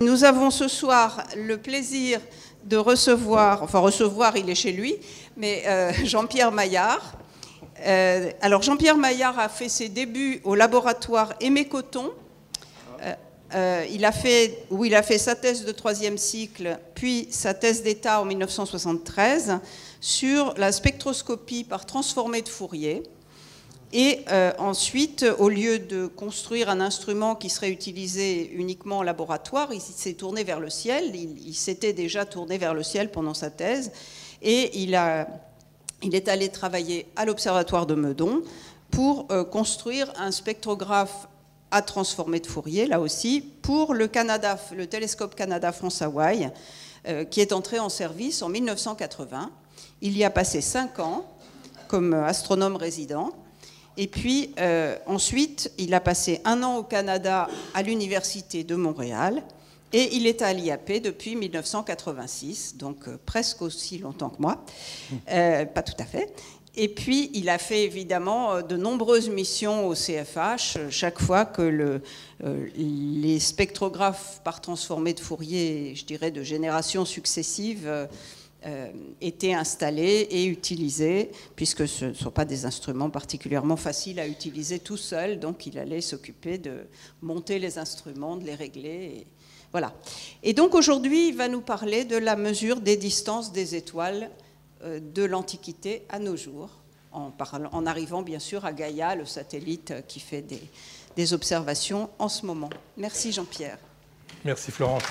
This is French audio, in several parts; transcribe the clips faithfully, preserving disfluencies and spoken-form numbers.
Nous avons ce soir le plaisir de recevoir, enfin recevoir, il est chez lui, mais euh, Jean-Pierre Maillard. Euh, alors Jean-Pierre Maillard a fait ses débuts au laboratoire Aimé Cotton, euh, euh, il a fait, où il a fait sa thèse de troisième cycle, puis sa thèse d'État en mille neuf cent soixante-treize sur la spectroscopie par transformée de Fourier. Et euh, ensuite, au lieu de construire un instrument qui serait utilisé uniquement en laboratoire, il s'est tourné vers le ciel. Il, il s'était déjà tourné vers le ciel pendant sa thèse. Et il, a, il est allé travailler à l'Observatoire de Meudon pour euh, construire un spectrographe à transformer de Fourier, là aussi, pour le Canada, le télescope Canada-France-Hawaï, euh, qui est entré en service en mille neuf cent quatre-vingts. Il y a passé cinq ans comme astronome résident. Et puis euh, ensuite, il a passé un an au Canada à l'Université de Montréal et il est à l'I A P depuis mille neuf cent quatre-vingt-six, donc euh, presque aussi longtemps que moi, euh, pas tout à fait. Et puis il a fait évidemment de nombreuses missions au C F H, chaque fois que le, euh, les spectrographes par transformée de Fourier, je dirais de générations successives, euh, Euh, étaient installés et utilisés, puisque ce ne sont pas des instruments particulièrement faciles à utiliser tout seul, donc il allait s'occuper de monter les instruments, de les régler. Et voilà. Et donc aujourd'hui, il va nous parler de la mesure des distances des étoiles euh, de l'Antiquité à nos jours, en, parlant, en arrivant bien sûr à Gaïa, le satellite qui fait des, des observations en ce moment. Merci Jean-Pierre. Merci Florence.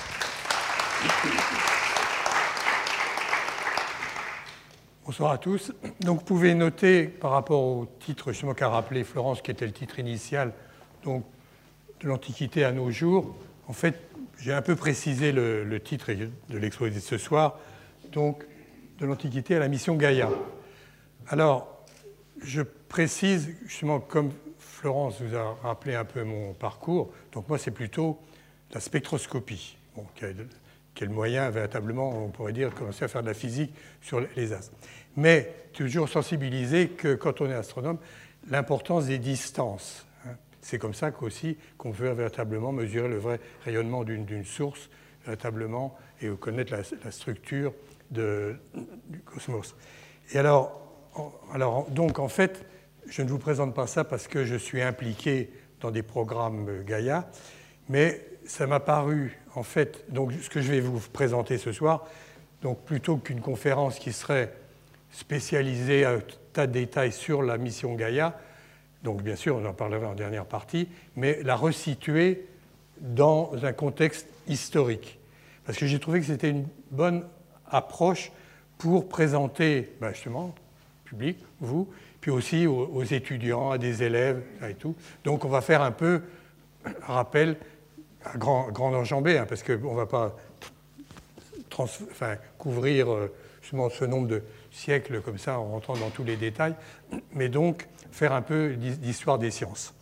Bonsoir à tous. Donc, vous pouvez noter, par rapport au titre justement qu'a rappelé Florence, qui était le titre initial, donc de l'Antiquité à nos jours, en fait, j'ai un peu précisé le, le titre de l'exposé de ce soir, donc de l'Antiquité à la mission Gaïa. Alors, je précise, justement, comme Florence vous a rappelé un peu mon parcours, donc moi, c'est plutôt la spectroscopie, bon, quel moyen, véritablement, on pourrait dire, commencer à faire de la physique sur les astres. Mais toujours sensibiliser que, quand on est astronome, l'importance des distances. C'est comme ça qu'aussi qu'on veut véritablement mesurer le vrai rayonnement d'une, d'une source, véritablement, et connaître la, la structure de, du cosmos. Et alors, alors, donc, en fait, je ne vous présente pas ça parce que je suis impliqué dans des programmes Gaïa, mais ça m'a paru, en fait, donc ce que je vais vous présenter ce soir, donc plutôt qu'une conférence qui serait spécialisée à un tas de détails sur la mission Gaïa, donc bien sûr on en parlera en dernière partie, mais la resituer dans un contexte historique. Parce que j'ai trouvé que c'était une bonne approche pour présenter, ben justement, au public, vous, puis aussi aux, aux étudiants, à des élèves et tout. Donc on va faire un peu rappel à grand, grand enjambé, hein, parce qu'on ne va pas trans, enfin, couvrir euh, justement ce nombre de siècles comme ça en rentrant dans tous les détails, mais donc faire un peu d'histoire des sciences.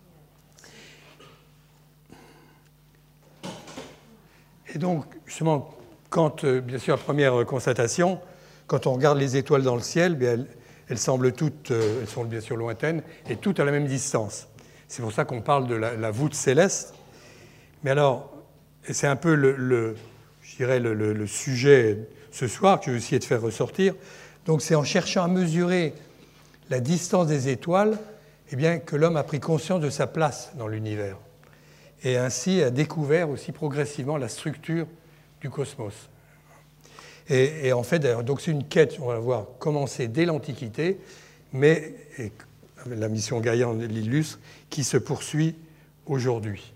Et donc, justement, quand, euh, bien sûr, la première constatation, quand on regarde les étoiles dans le ciel, bien, elles, elles semblent toutes, euh, elles sont bien sûr lointaines, et toutes à la même distance. C'est pour ça qu'on parle de la, la voûte céleste. Mais alors, c'est un peu le, le, je dirais le, le, le sujet ce soir que je vais essayer de faire ressortir. Donc c'est en cherchant à mesurer la distance des étoiles, eh bien, que l'homme a pris conscience de sa place dans l'univers. Et ainsi a découvert aussi progressivement la structure du cosmos. Et, et en fait, donc c'est une quête, on va voir, commencée dès l'Antiquité, mais et la mission Gaïa l'illustre, qui se poursuit aujourd'hui.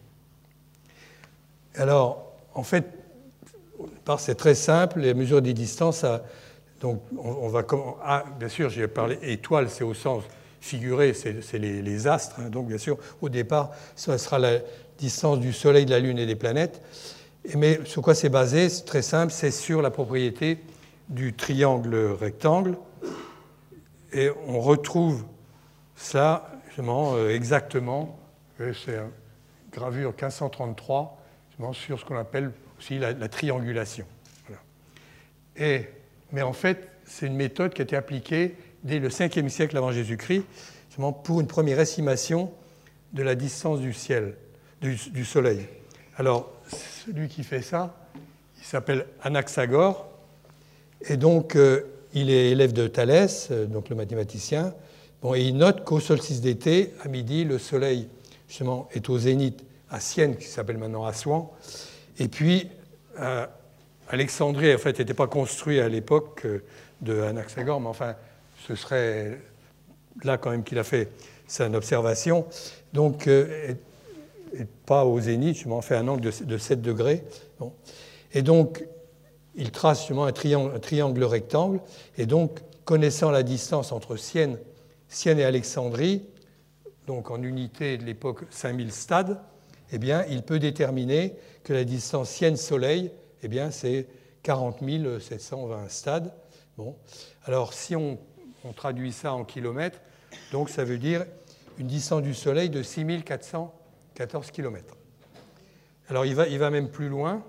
Alors, en fait, c'est très simple, les mesures des distances, ça, donc on, on va, ah, bien sûr, j'ai parlé étoiles, c'est au sens figuré, c'est, c'est les, les astres, hein, donc bien sûr, au départ, ça sera la distance du Soleil, de la Lune et des planètes. Et, mais sur quoi c'est basé? C'est très simple, c'est sur la propriété du triangle rectangle, et on retrouve ça, justement, euh, exactement, c'est une gravure quinze cent trente-trois, sur ce qu'on appelle aussi la, la triangulation. Voilà. Et, mais en fait, c'est une méthode qui a été appliquée dès le cinquième siècle avant Jésus-Christ, pour une première estimation de la distance du ciel, du, du Soleil. Alors, celui qui fait ça, il s'appelle Anaxagore, et donc euh, il est élève de Thalès, euh, donc le mathématicien. Bon, et il note qu'au solstice d'été, à midi, le soleil justement est au zénith à Sienne, qui s'appelle maintenant Assouan, et puis euh, Alexandrie, en fait, n'était pas construit à l'époque euh, de Anaxagore, mais enfin, ce serait là quand même qu'il a fait sa observation. Donc, euh, et, et pas au zénith, je m'en fais un angle de, de sept degrés. Bon. Et donc, il trace justement un triangle, un triangle rectangle, et donc, connaissant la distance entre Sienne, Sienne et Alexandrie, donc en unité de l'époque cinq mille stades, eh bien, il peut déterminer que la distance Sienne-Soleil, eh bien, c'est quarante mille sept cent vingt stades. Bon. Alors, si on, on traduit ça en kilomètres, donc ça veut dire une distance du Soleil de six mille quatre cent quatorze kilomètres. Alors, il va, il va même plus loin,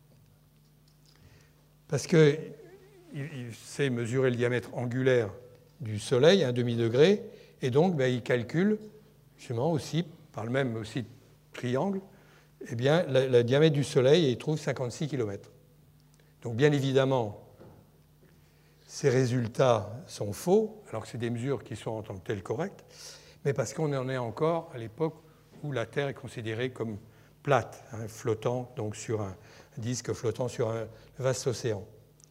parce qu'il il sait mesurer le diamètre angulaire du Soleil, un demi-degré, et donc ben, il calcule, justement aussi, par le même aussi triangle, eh bien, le, le diamètre du Soleil, et il trouve cinquante-six kilomètres. Donc, bien évidemment, ces résultats sont faux, alors que c'est des mesures qui sont en tant que telles correctes, mais parce qu'on en est encore à l'époque où la Terre est considérée comme plate, hein, flottant donc sur un disque flottant sur un vaste océan.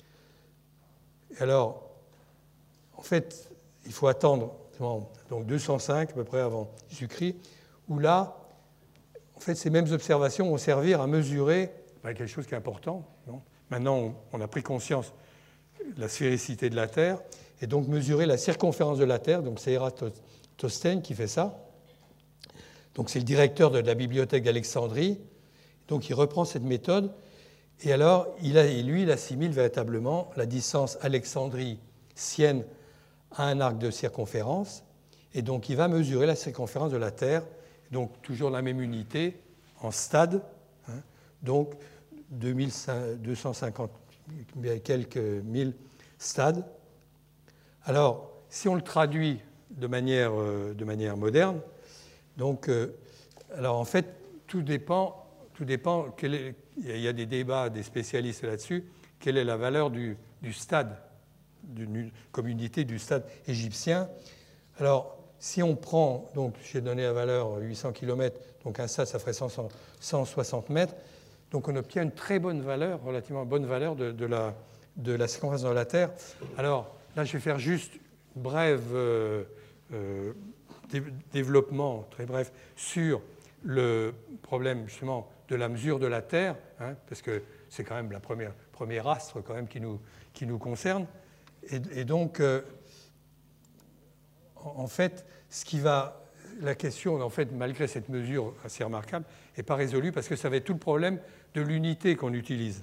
Et alors, en fait, il faut attendre donc deux cent cinq à peu près avant Jésus-Christ, où là, en fait, ces mêmes observations vont servir à mesurer ben, quelque chose qui est important. Non Maintenant, on a pris conscience de la sphéricité de la Terre, et donc mesurer la circonférence de la Terre. Donc c'est Eratosthène qui fait ça. Donc c'est le directeur de la bibliothèque d'Alexandrie. Donc il reprend cette méthode, et alors il a, lui, il assimile véritablement la distance Alexandrie-Sienne à un arc de circonférence, et donc il va mesurer la circonférence de la Terre, donc toujours la même unité en stades, hein, donc deux cent cinquante quelques mille stades. Alors, si on le traduit de manière, euh, de manière moderne, donc, euh, alors en fait, tout dépend, tout dépend quel est, il y a des débats des spécialistes là-dessus, quelle est la valeur du, du stade, d'une, comme unité du stade égyptien. Alors, si on prend, donc j'ai donné la valeur huit cents kilomètres, donc un stade, ça ferait cent soixante mètres, donc on obtient une très bonne valeur, relativement bonne valeur de, de, la, de la circonférence de la Terre. Alors là, je vais faire juste un bref euh, euh, dé développement, très bref, sur le problème justement de la mesure de la Terre, hein, parce que c'est quand même la première, premier astre quand même qui nous, qui nous concerne. Et, et donc, euh, en, en fait, ce qui va... La question, en fait, malgré cette mesure assez remarquable, n'est pas résolue parce que ça va être tout le problème de l'unité qu'on utilise.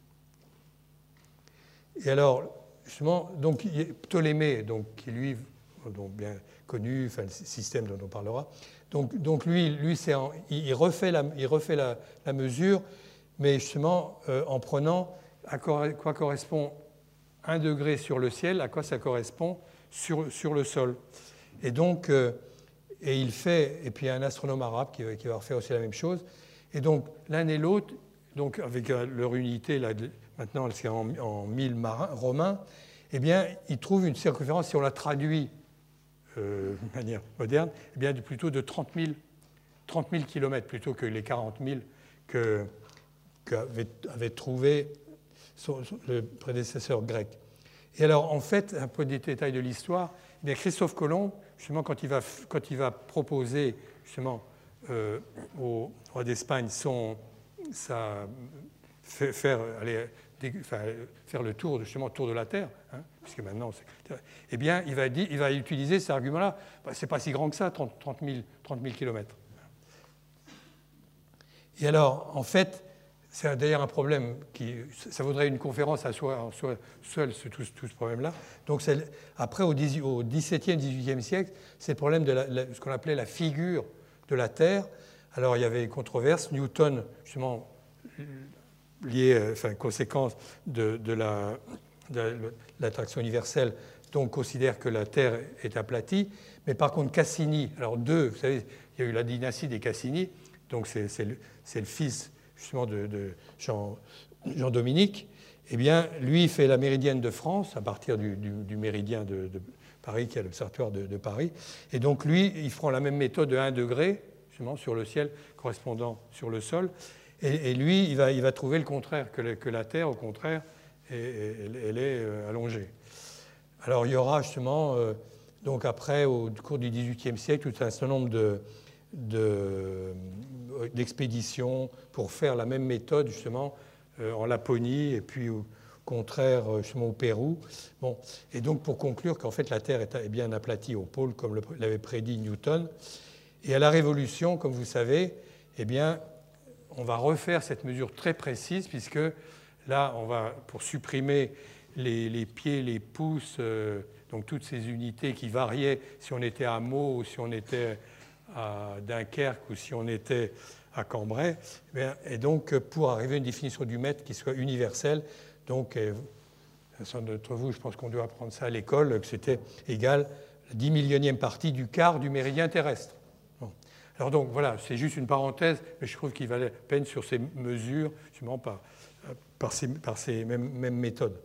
Et alors, justement, donc, Ptolémée, donc, qui lui, donc bien connu, enfin, le système dont on parlera, donc, donc lui, lui en, il refait, la, il refait la, la mesure, mais justement euh, en prenant à quoi correspond un degré sur le ciel, à quoi ça correspond sur, sur le sol. Et donc, euh, et il fait, et puis il y a un astronome arabe qui, qui va refaire aussi la même chose. Et donc, l'un et l'autre, donc avec leur unité, là, maintenant c'est en, en mille marins, romains, eh bien, ils trouvent une circonférence, si on la traduit euh, de manière moderne, eh bien, plutôt de trente mille kilomètres, plutôt que les quarante mille que, qu'avait avait trouvé son, son, le prédécesseur grec. Et alors, en fait, un peu des détails de l'histoire, eh bien, Christophe Colomb, justement, quand il va, quand il va proposer justement euh, au roi d'Espagne son, sa, faire, aller, enfin, faire le tour, justement, tour de la Terre, hein, puisque maintenant, eh bien, il va, dire, il va utiliser cet argument-là. Bah, c'est pas si grand que ça, trente mille kilomètres. Et alors, en fait, c'est d'ailleurs un problème qui, ça vaudrait une conférence à soi, en soi seul, ce, tout, tout ce problème-là. Donc, après, au dix-septième, dix-huitième siècle, c'est le problème de la, la, ce qu'on appelait la figure de la Terre. Alors, il y avait une controverse. Newton, justement, lié, enfin, conséquence de, de, la, de l'attraction universelle, donc considère que la Terre est aplatie. Mais par contre, Cassini, alors deux, vous savez, il y a eu la dynastie des Cassini, donc c'est, c'est, le, c'est le fils justement de, de Jean, Jean-Dominique, eh bien, lui, il fait la méridienne de France à partir du, du, du méridien de, de Paris, qui est l'observatoire de, de Paris. Et donc, lui, il prend la même méthode de un degré, justement, sur le ciel correspondant sur le sol. Et, et lui, il va, il va trouver le contraire, que, le, que la Terre, au contraire, est, elle, elle est allongée. Alors, il y aura justement, euh, donc après, au cours du dix-huitième siècle, tout un certain nombre de, de, d'expéditions pour faire la même méthode, justement, euh, en Laponie, et puis au contraire, justement, au Pérou. Bon, et donc, pour conclure qu'en fait, la Terre est bien aplatie au pôle, comme l'avait prédit Newton. Et à la Révolution, comme vous savez, eh bien, on va refaire cette mesure très précise, puisque là, on va, pour supprimer les, les pieds, les pouces, euh, donc toutes ces unités qui variaient si on était à Meaux ou si on était à Dunkerque ou si on était à Cambrai. Eh bien, et donc, pour arriver à une définition du mètre qui soit universelle, donc, certains d'entre vous, je pense qu'on doit apprendre ça à l'école, que c'était égal à la dix millionième partie du quart du méridien terrestre. Bon. Alors donc, voilà, c'est juste une parenthèse, mais je trouve qu'il valait la peine sur ces mesures, justement par, par ces, par ces mêmes, mêmes méthodes.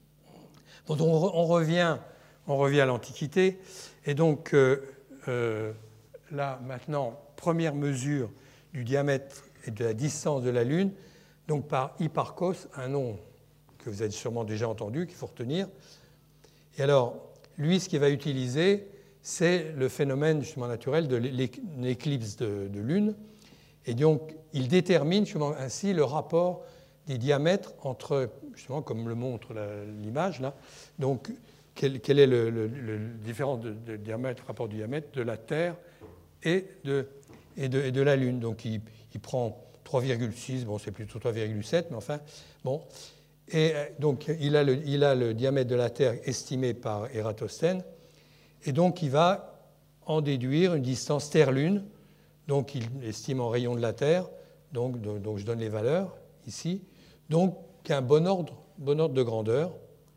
Bon, donc on revient, on revient à l'Antiquité, et donc euh, euh, là, maintenant, première mesure du diamètre et de la distance de la Lune, donc par Hipparchos, un nom que vous avez sûrement déjà entendu, qu'il faut retenir. Et alors, lui, ce qu'il va utiliser, c'est le phénomène justement naturel de l'éclipse de, de Lune. Et donc, il détermine justement ainsi le rapport des diamètres entre, justement, comme le montre l'image là, donc quel, quel est le, le, le différence de, de diamètre, rapport du diamètre de la Terre et de, et de, et de la Lune. Donc, il, il prend trois virgule six, bon, c'est plutôt trois virgule sept, mais enfin, bon. Et donc, il a, le, il a le diamètre de la Terre estimé par Ératosthène, et donc il va en déduire une distance Terre-Lune, donc il estime en rayon de la Terre, donc, donc je donne les valeurs ici, donc un bon ordre, bon ordre de grandeur.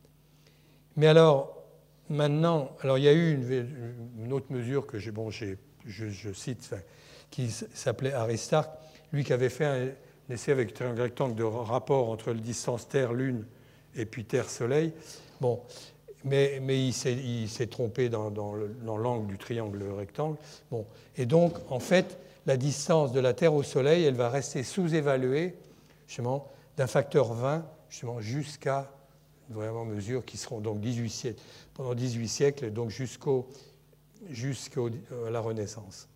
Mais alors, maintenant, alors il y a eu une, une autre mesure que j'ai, bon, j'ai, je, je cite, enfin, qui s'appelait Aristarque, lui qui avait fait un essai avec un rectangle de rapport entre la distance Terre-Lune et puis Terre-Soleil. Bon, mais, mais il, s'est, il s'est trompé dans, dans, le, dans l'angle du triangle rectangle. Bon, et donc, en fait, la distance de la Terre au Soleil, elle va rester sous-évaluée, justement, d'un facteur vingt, justement, jusqu'à vraiment mesures qui seront donc dix-huit siècles, pendant dix-huit siècles, donc jusqu'au, jusqu'à la Renaissance.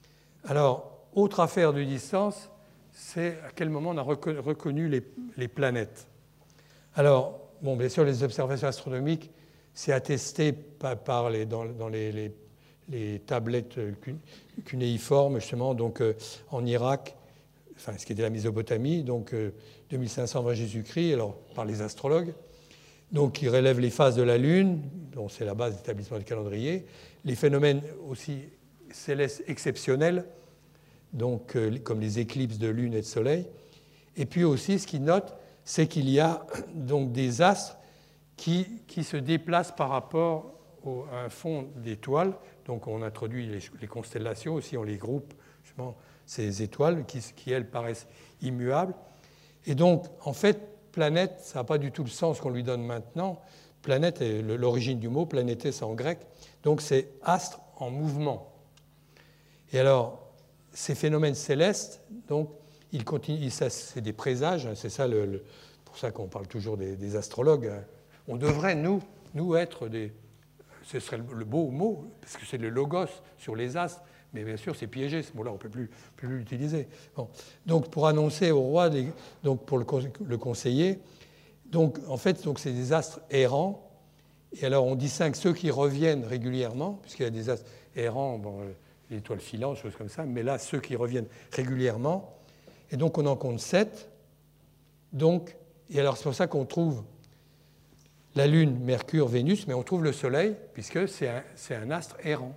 Alors, autre affaire de distance, c'est à quel moment on a reconnu les, les planètes. Alors, bon, bien sûr, les observations astronomiques, c'est attesté par, par les, dans, dans les, les, les tablettes cunéiformes, justement, donc euh, en Irak, enfin, ce qui était la Mésopotamie, donc euh, deux mille cinq cents avant Jésus-Christ, alors par les astrologues, donc ils relèvent les phases de la Lune, dont c'est la base d'établissement du calendrier, les phénomènes aussi célestes exceptionnels, donc euh, comme les éclipses de Lune et de Soleil. Et puis aussi, ce qu'ils notent, c'est qu'il y a donc des astres qui, qui se déplacent par rapport au, à un fond d'étoiles. Donc on introduit les, les constellations aussi, on les groupe, justement, ces étoiles qui, qui, elles, paraissent immuables. Et donc, en fait, planète, ça n'a pas du tout le sens qu'on lui donne maintenant. Planète est l'origine du mot, planété, c'est en grec. Donc c'est astre en mouvement. Et alors, ces phénomènes célestes, donc, ils continuent, ça, c'est des présages, hein, c'est ça le, le, pour ça qu'on parle toujours des, des astrologues. Hein. On devrait, nous, nous être des... Ce serait le beau mot, parce que c'est le logos sur les astres, mais bien sûr, c'est piégé, ce mot-là, on ne peut plus, plus l'utiliser. Bon. Donc, pour annoncer au roi, des, donc pour le, le conseiller, donc, en fait, donc, c'est des astres errants, et alors on distingue ceux qui reviennent régulièrement, puisqu'il y a des astres errants, bon, l'étoile filante, choses comme ça, mais là, ceux qui reviennent régulièrement. Et donc, on en compte sept. Donc, et alors, c'est pour ça qu'on trouve la Lune, Mercure, Vénus, mais on trouve le Soleil, puisque c'est un, c'est un astre errant.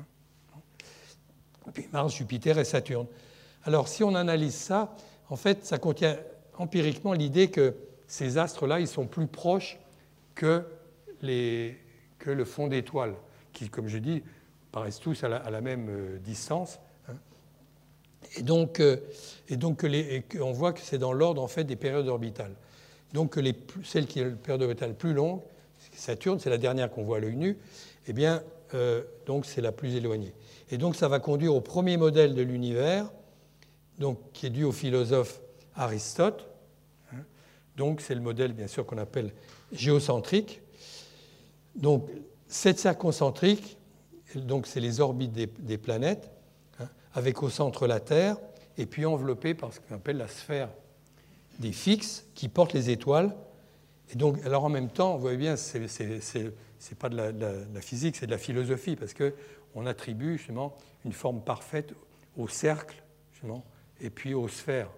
Et puis Mars, Jupiter et Saturne. Alors, si on analyse ça, en fait, ça contient empiriquement l'idée que ces astres-là, ils sont plus proches que, les, que le fond d'étoiles, qui, comme je dis, paraissent tous à la, à la même distance. Hein. Et donc, euh, et donc les, et on voit que c'est dans l'ordre en fait, des périodes orbitales. Donc les, celle qui est la période orbitale plus longue, Saturne, c'est la dernière qu'on voit à l'œil nu, eh bien, euh, donc c'est la plus éloignée. Et donc ça va conduire au premier modèle de l'univers, donc, qui est dû au philosophe Aristote. Donc c'est le modèle, bien sûr, qu'on appelle géocentrique. Donc cette circoncentrique, donc c'est les orbites des, des planètes, hein, avec au centre la Terre, et puis enveloppée par ce qu'on appelle la sphère des fixes qui portent les étoiles. Et donc, alors en même temps, vous voyez bien, ce n'est pas de la, de, la, de la physique, c'est de la philosophie, parce qu'on attribue justement une forme parfaite au cercle, justement, et puis aux sphères.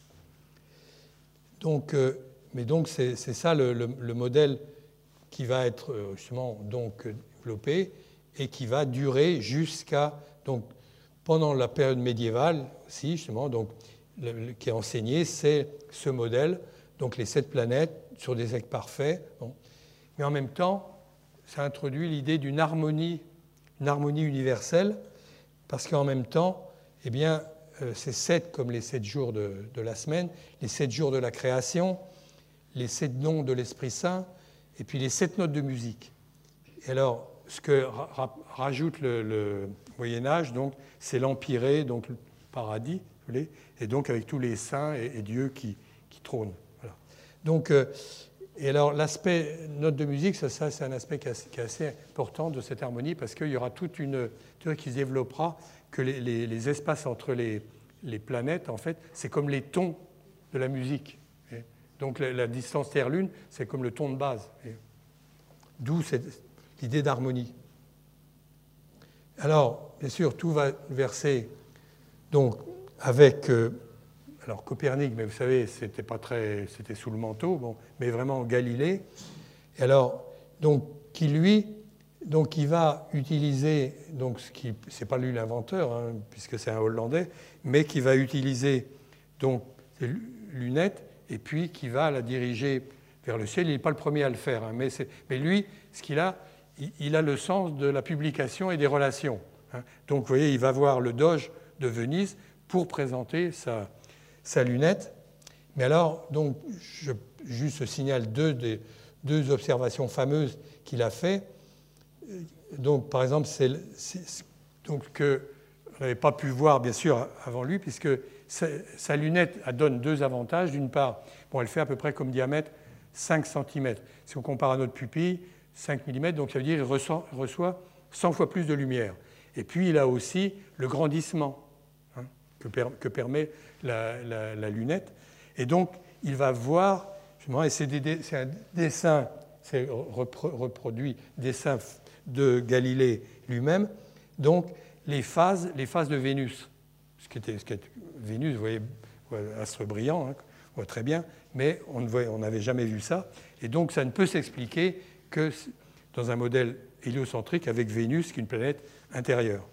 Donc, euh, mais donc, c'est ça le, le, le modèle qui va être justement donc développé et qui va durer jusqu'à, donc, pendant la période médiévale aussi, justement, donc, le, le, qui est enseigné, c'est ce modèle, donc les sept planètes sur des cercles parfaits. Bon. Mais en même temps, ça introduit l'idée d'une harmonie, une harmonie universelle, parce qu'en même temps, eh bien, euh, c'est sept comme les sept jours de, de la semaine, les sept jours de la création, les sept noms de l'Esprit Saint, et puis les sept notes de musique. Et alors, ce que ra rajoute le, le Moyen-Âge, donc, c'est l'empyrée, donc le paradis, vous voulez, et donc avec tous les saints et, et Dieu qui, qui trônent. Voilà. Donc, euh, et alors l'aspect note de musique, ça, ça c'est un aspect qui est, assez, qui est assez important de cette harmonie, parce qu'il y aura toute une théorie qui se développera, que les, les, les espaces entre les, les planètes, en fait, c'est comme les tons de la musique. Et donc la, la distance Terre-Lune, c'est comme le ton de base. D'où l'idée d'harmonie. Alors, bien sûr, tout va verser donc, avec euh, alors Copernic, mais vous savez, c'était pas très, c'était sous le manteau, bon, mais vraiment Galilée. Et alors, donc, qui lui, donc, il va utiliser, donc, ce qui, c'est pas lui l'inventeur, hein, puisque c'est un Hollandais, mais qui va utiliser donc ces lunettes et puis qui va la diriger vers le ciel. Il n'est pas le premier à le faire, hein, mais, mais lui, ce qu'il a, il, il a le sens de la publication et des relations. Hein. Donc, vous voyez, il va voir le Doge de Venise pour présenter sa, sa lunette. Mais alors, donc, je juste signale deux, des, deux observations fameuses qu'il a faites. Donc, par exemple, c'est donc que on n'avait pas pu voir, bien sûr, avant lui, puisque sa, sa lunette elle donne deux avantages. D'une part, bon, elle fait à peu près comme diamètre cinq centimètres. Si on compare à notre pupille, cinq millimètres, donc ça veut dire qu'il reçoit, reçoit cent fois plus de lumière. Et puis, il a aussi le grandissement hein, que, per, que permet la, la, la lunette. Et donc, il va voir, et c'est un dessin, c'est reproduit, dessin de Galilée lui-même, donc les phases, les phases de Vénus. Ce qui était, ce qui était Vénus, vous voyez, astre brillant, hein, on voit très bien, mais on n'avait jamais vu ça. Et donc, ça ne peut s'expliquer que dans un modèle héliocentrique avec Vénus, qui est une planète intérieure.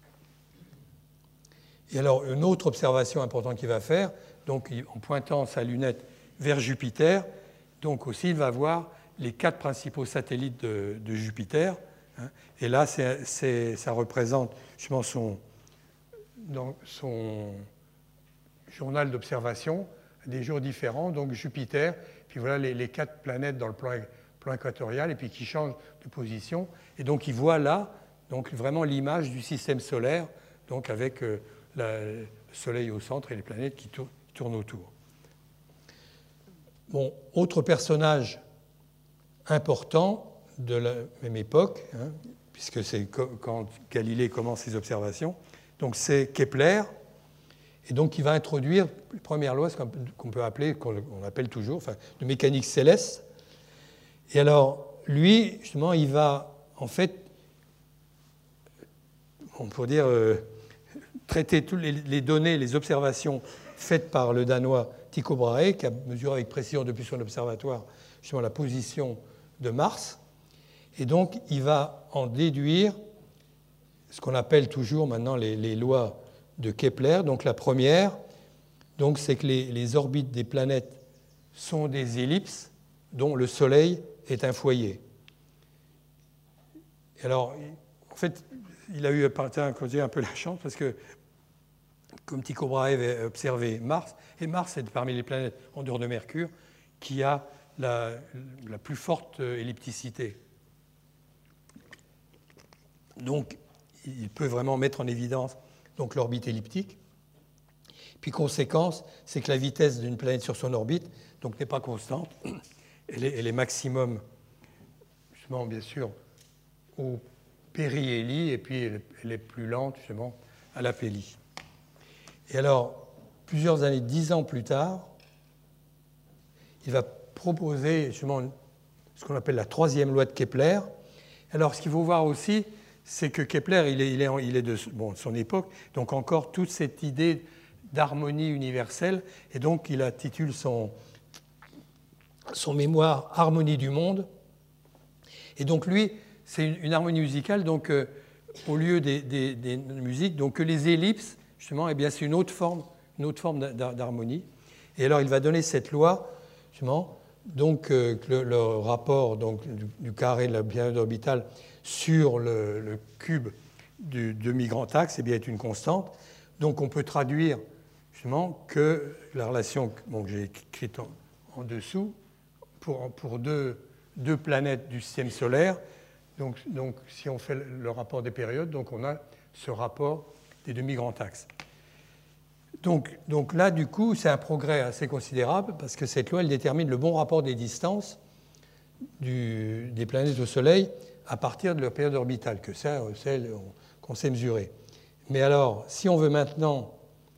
Et alors, une autre observation importante qu'il va faire, donc en pointant sa lunette vers Jupiter, donc aussi il va voir les quatre principaux satellites de, de Jupiter. Hein, et là, c'est, c'est, ça représente justement son, dans son journal d'observation, des jours différents, donc Jupiter, puis voilà les, les quatre planètes dans le plan, plan équatorial, et puis qui changent de position. Et donc il voit là donc, vraiment l'image du système solaire, donc avec euh, la, le Soleil au centre et les planètes qui tournent, qui tournent autour. Bon, autre personnage important de la même époque, hein, puisque c'est quand Galilée commence ses observations, donc c'est Kepler, et donc il va introduire les premières lois qu'on peut appeler, qu'on appelle toujours, enfin, de mécanique céleste. Et alors, lui, justement, il va, en fait, on pourrait dire, euh, traiter toutes les, les données, les observations faites par le Danois Tycho Brahe, qui a mesuré avec précision depuis son observatoire justement la position de Mars. Et donc, il va en déduire ce qu'on appelle toujours maintenant les, les lois de Kepler. Donc, la première, donc, c'est que les, les orbites des planètes sont des ellipses dont le Soleil est un foyer. Et alors, en fait, il a eu un peu la chance parce que comme Tycho Brahe avait observé Mars, et Mars est parmi les planètes en dehors de Mercure qui a la, la plus forte ellipticité. Donc, il peut vraiment mettre en évidence donc, l'orbite elliptique. Puis, conséquence, c'est que la vitesse d'une planète sur son orbite donc, n'est pas constante. Elle est, elle est maximum, justement, bien sûr, au périhélie, et puis elle, elle est plus lente, justement, à l'aphélie. Et alors, plusieurs années, dix ans plus tard, il va proposer justement ce qu'on appelle la troisième loi de Kepler. Alors, ce qu'il faut voir aussi, c'est que Kepler, il est, il est, il est de, bon, de son époque, donc encore toute cette idée d'harmonie universelle, et donc il intitule son, son mémoire « Harmonie du monde ». Et donc lui, c'est une, une harmonie musicale, donc euh, au lieu des, des, des musiques, donc que les ellipses, justement, eh bien, c'est une autre forme, une autre forme d'harmonie. Et alors, il va donner cette loi, justement, donc euh, que le, le rapport donc, du, du carré de la période orbitale sur le, le cube du demi-grand axe eh bien, est une constante. Donc, on peut traduire, justement, que la relation bon, que j'ai écrite en, en dessous, pour, pour deux, deux planètes du système solaire, donc, donc si on fait le rapport des périodes, donc on a ce rapport des demi-grands axes. Donc, donc là, du coup, c'est un progrès assez considérable parce que cette loi, elle détermine le bon rapport des distances du, des planètes au Soleil à partir de leur période orbitale, que c'est celle qu'on sait mesurer. Mais alors, si on veut maintenant...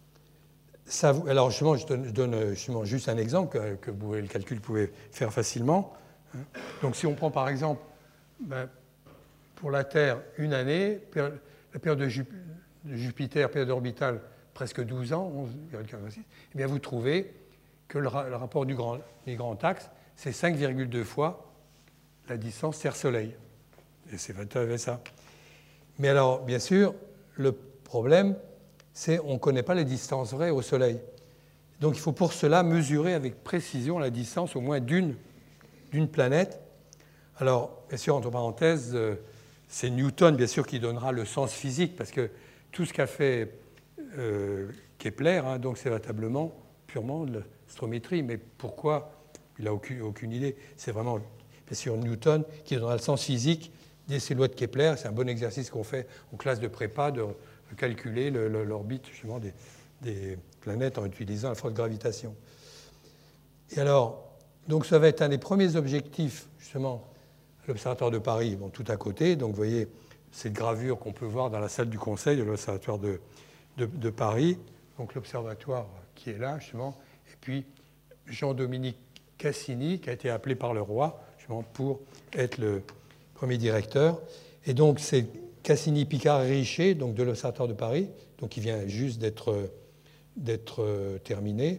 Ça, alors, justement, je donne, je donne justement juste un exemple que, que vous pouvez, le calcul vous pouvez faire facilement. Donc, si on prend par exemple, ben, pour la Terre, une année, la période de Jupiter, période orbitale, presque douze ans, onze virgule quarante-six, eh bien vous trouvez que le, ra le rapport du grand, du grand axe, c'est cinq virgule deux fois la distance Terre-Soleil. Et c'est ça. Mais alors, bien sûr, le problème, c'est qu'on ne connaît pas les distances vraies au Soleil. Donc il faut pour cela mesurer avec précision la distance au moins d'une d'une planète. Alors, bien sûr, entre parenthèses, c'est Newton, bien sûr, qui donnera le sens physique, parce que tout ce qu'a fait euh, Kepler, hein, donc c'est véritablement purement de l'astrométrie. Mais pourquoi? Il n'a aucune, aucune idée. C'est vraiment, bien sûr, Newton qui donnera le sens physique de ces lois de Kepler. C'est un bon exercice qu'on fait en classe de prépa, de, de calculer l'orbite justement des, des planètes en utilisant la force de gravitation. Et alors, donc ça va être un des premiers objectifs, justement, à l'Observatoire de Paris, bon, tout à côté. Donc vous voyez cette gravure qu'on peut voir dans la salle du Conseil de l'Observatoire de, de, de Paris. Donc l'observatoire qui est là, justement. Et puis Jean-Dominique Cassini, qui a été appelé par le roi, justement, pour être le premier directeur. Et donc c'est Cassini, Picard et Richer, donc de l'Observatoire de Paris, donc qui vient juste d'être d'être terminé.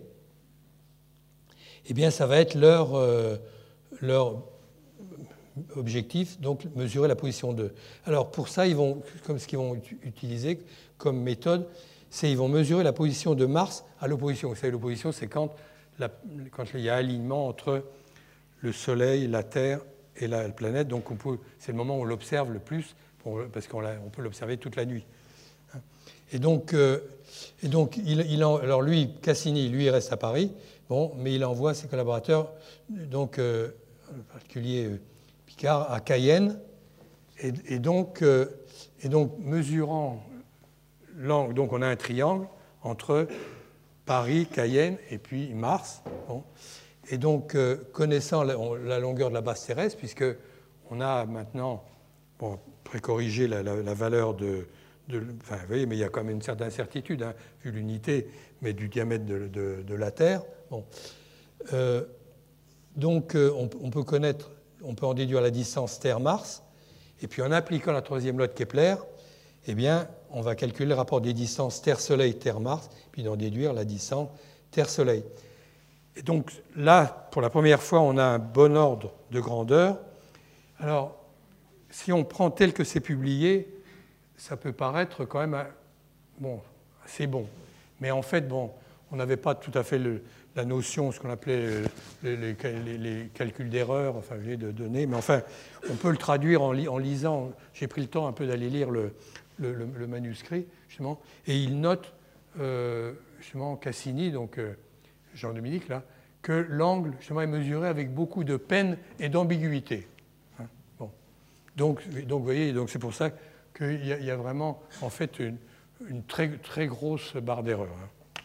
Eh bien, ça va être leur, euh, leur objectif, donc mesurer la position d'eux. Alors, pour ça, ils vont, comme ce qu'ils vont utiliser comme méthode, c'est qu'ils vont mesurer la position de Mars à l'opposition. Vous savez, l'opposition, c'est quand, la, quand il y a alignement entre le Soleil, la Terre et la planète. Donc, c'est le moment où on l'observe le plus, pour, parce qu'on on peut l'observer toute la nuit. Et donc, euh, et donc il, il en, alors lui, Cassini, lui, il reste à Paris, bon, mais il envoie ses collaborateurs, donc, euh, en particulier euh, Picard, à Cayenne, et, et, donc, euh, et donc, mesurant l'angle, donc on a un triangle entre Paris, Cayenne et puis Mars, bon, et donc, euh, connaissant la, on, la longueur de la base terrestre, puisqu'on a maintenant bon, précorrigé la, la, la valeur de... De, enfin, vous voyez, mais il y a quand même une certaine incertitude, hein, vu l'unité, mais du diamètre de, de, de la Terre. Bon. Euh, donc, euh, on, on peut connaître, on peut en déduire la distance Terre-Mars, et puis en appliquant la troisième loi de Kepler, eh bien, on va calculer le rapport des distances Terre-Soleil, Terre-Mars, puis en déduire la distance Terre-Soleil. Et donc là, pour la première fois, on a un bon ordre de grandeur. Alors, si on prend tel que c'est publié, ça peut paraître quand même bon, assez bon. Mais en fait, bon, on n'avait pas tout à fait le, la notion, ce qu'on appelait les, les, les, les calculs d'erreur, enfin, de données. Mais enfin, on peut le traduire en, li, en lisant. J'ai pris le temps un peu d'aller lire le, le, le manuscrit, justement. Et il note euh, justement Cassini, donc euh, Jean-Dominique, là, que l'angle justement est mesuré avec beaucoup de peine et d'ambiguïté. Hein, bon. Donc, donc, vous voyez, donc c'est pour ça qu'il y, y a vraiment, en fait, une, une très, très grosse barre d'erreur. Hein.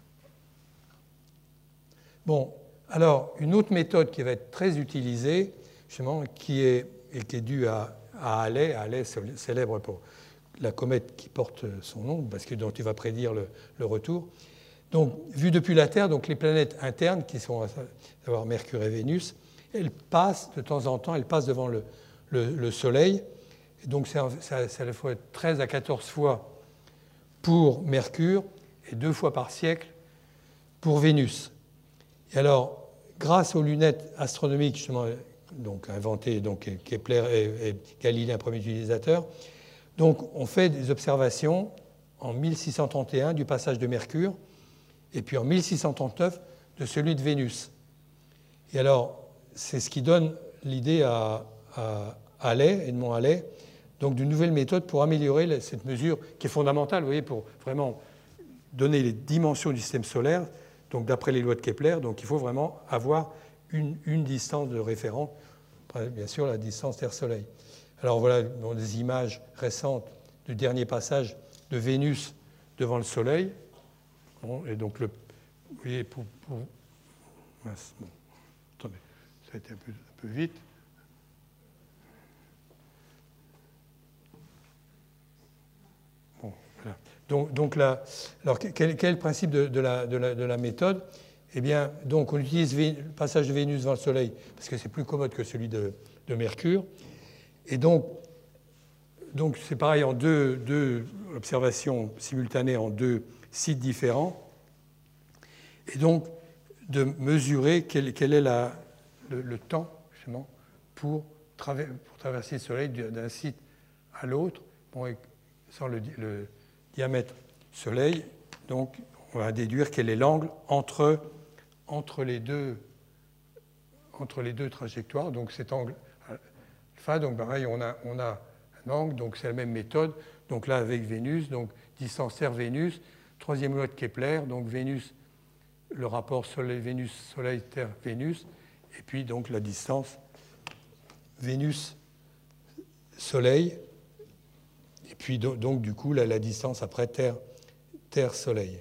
Bon, alors, une autre méthode qui va être très utilisée, justement, qui est, et qui est due à, à Halley, Halley célèbre pour la comète qui porte son nom, parce que dont tu vas prédire le, le retour. Donc, vu depuis la Terre, donc les planètes internes, qui sont à savoir Mercure et Vénus, elles passent de temps en temps, elles passent devant le, le, le Soleil. Et donc, c'est à la fois treize à quatorze fois pour Mercure et deux fois par siècle pour Vénus. Et alors, grâce aux lunettes astronomiques, justement, donc inventées, donc Kepler et, et Galilée, un premier utilisateur, donc on fait des observations en mille six cent trente et un du passage de Mercure, et puis en mille six cent trente-neuf de celui de Vénus. Et alors, c'est ce qui donne l'idée à, à Halley, Edmond Halley, donc d'une nouvelle méthode pour améliorer cette mesure qui est fondamentale, vous voyez, pour vraiment donner les dimensions du système solaire, donc d'après les lois de Kepler. Donc il faut vraiment avoir une, une distance de référence, bien sûr la distance Terre-Soleil. Alors voilà dans des images récentes du dernier passage de Vénus devant le Soleil. Bon, et donc, le, vous voyez, pour, pour mince, bon, attendez, ça a été un peu, un peu vite. Bon, voilà. Donc, donc là, alors quel, quel est le principe de, de, la, de, la, de la méthode? Eh bien, donc on utilise le passage de Vénus devant le Soleil parce que c'est plus commode que celui de, de Mercure. Et donc, donc c'est pareil en deux, deux observations simultanées en deux sites différents. Et donc, de mesurer quel, quel est la, le, le temps, justement, pour, traver, pour traverser le Soleil d'un site à l'autre, bon, sans le, le diamètre Soleil. Donc, on va déduire quel est l'angle entre, entre, les deux, entre les deux trajectoires. Donc, cet angle alpha, donc pareil, on a, on a un angle, donc c'est la même méthode. Donc là, avec Vénus, donc distance Terre-Vénus, troisième loi de Kepler, donc Vénus, le rapport Soleil-Vénus, Soleil-Terre-Vénus, et puis donc la distance Vénus-Soleil, et puis donc, donc du coup la, la distance après Terre, Terre-Soleil.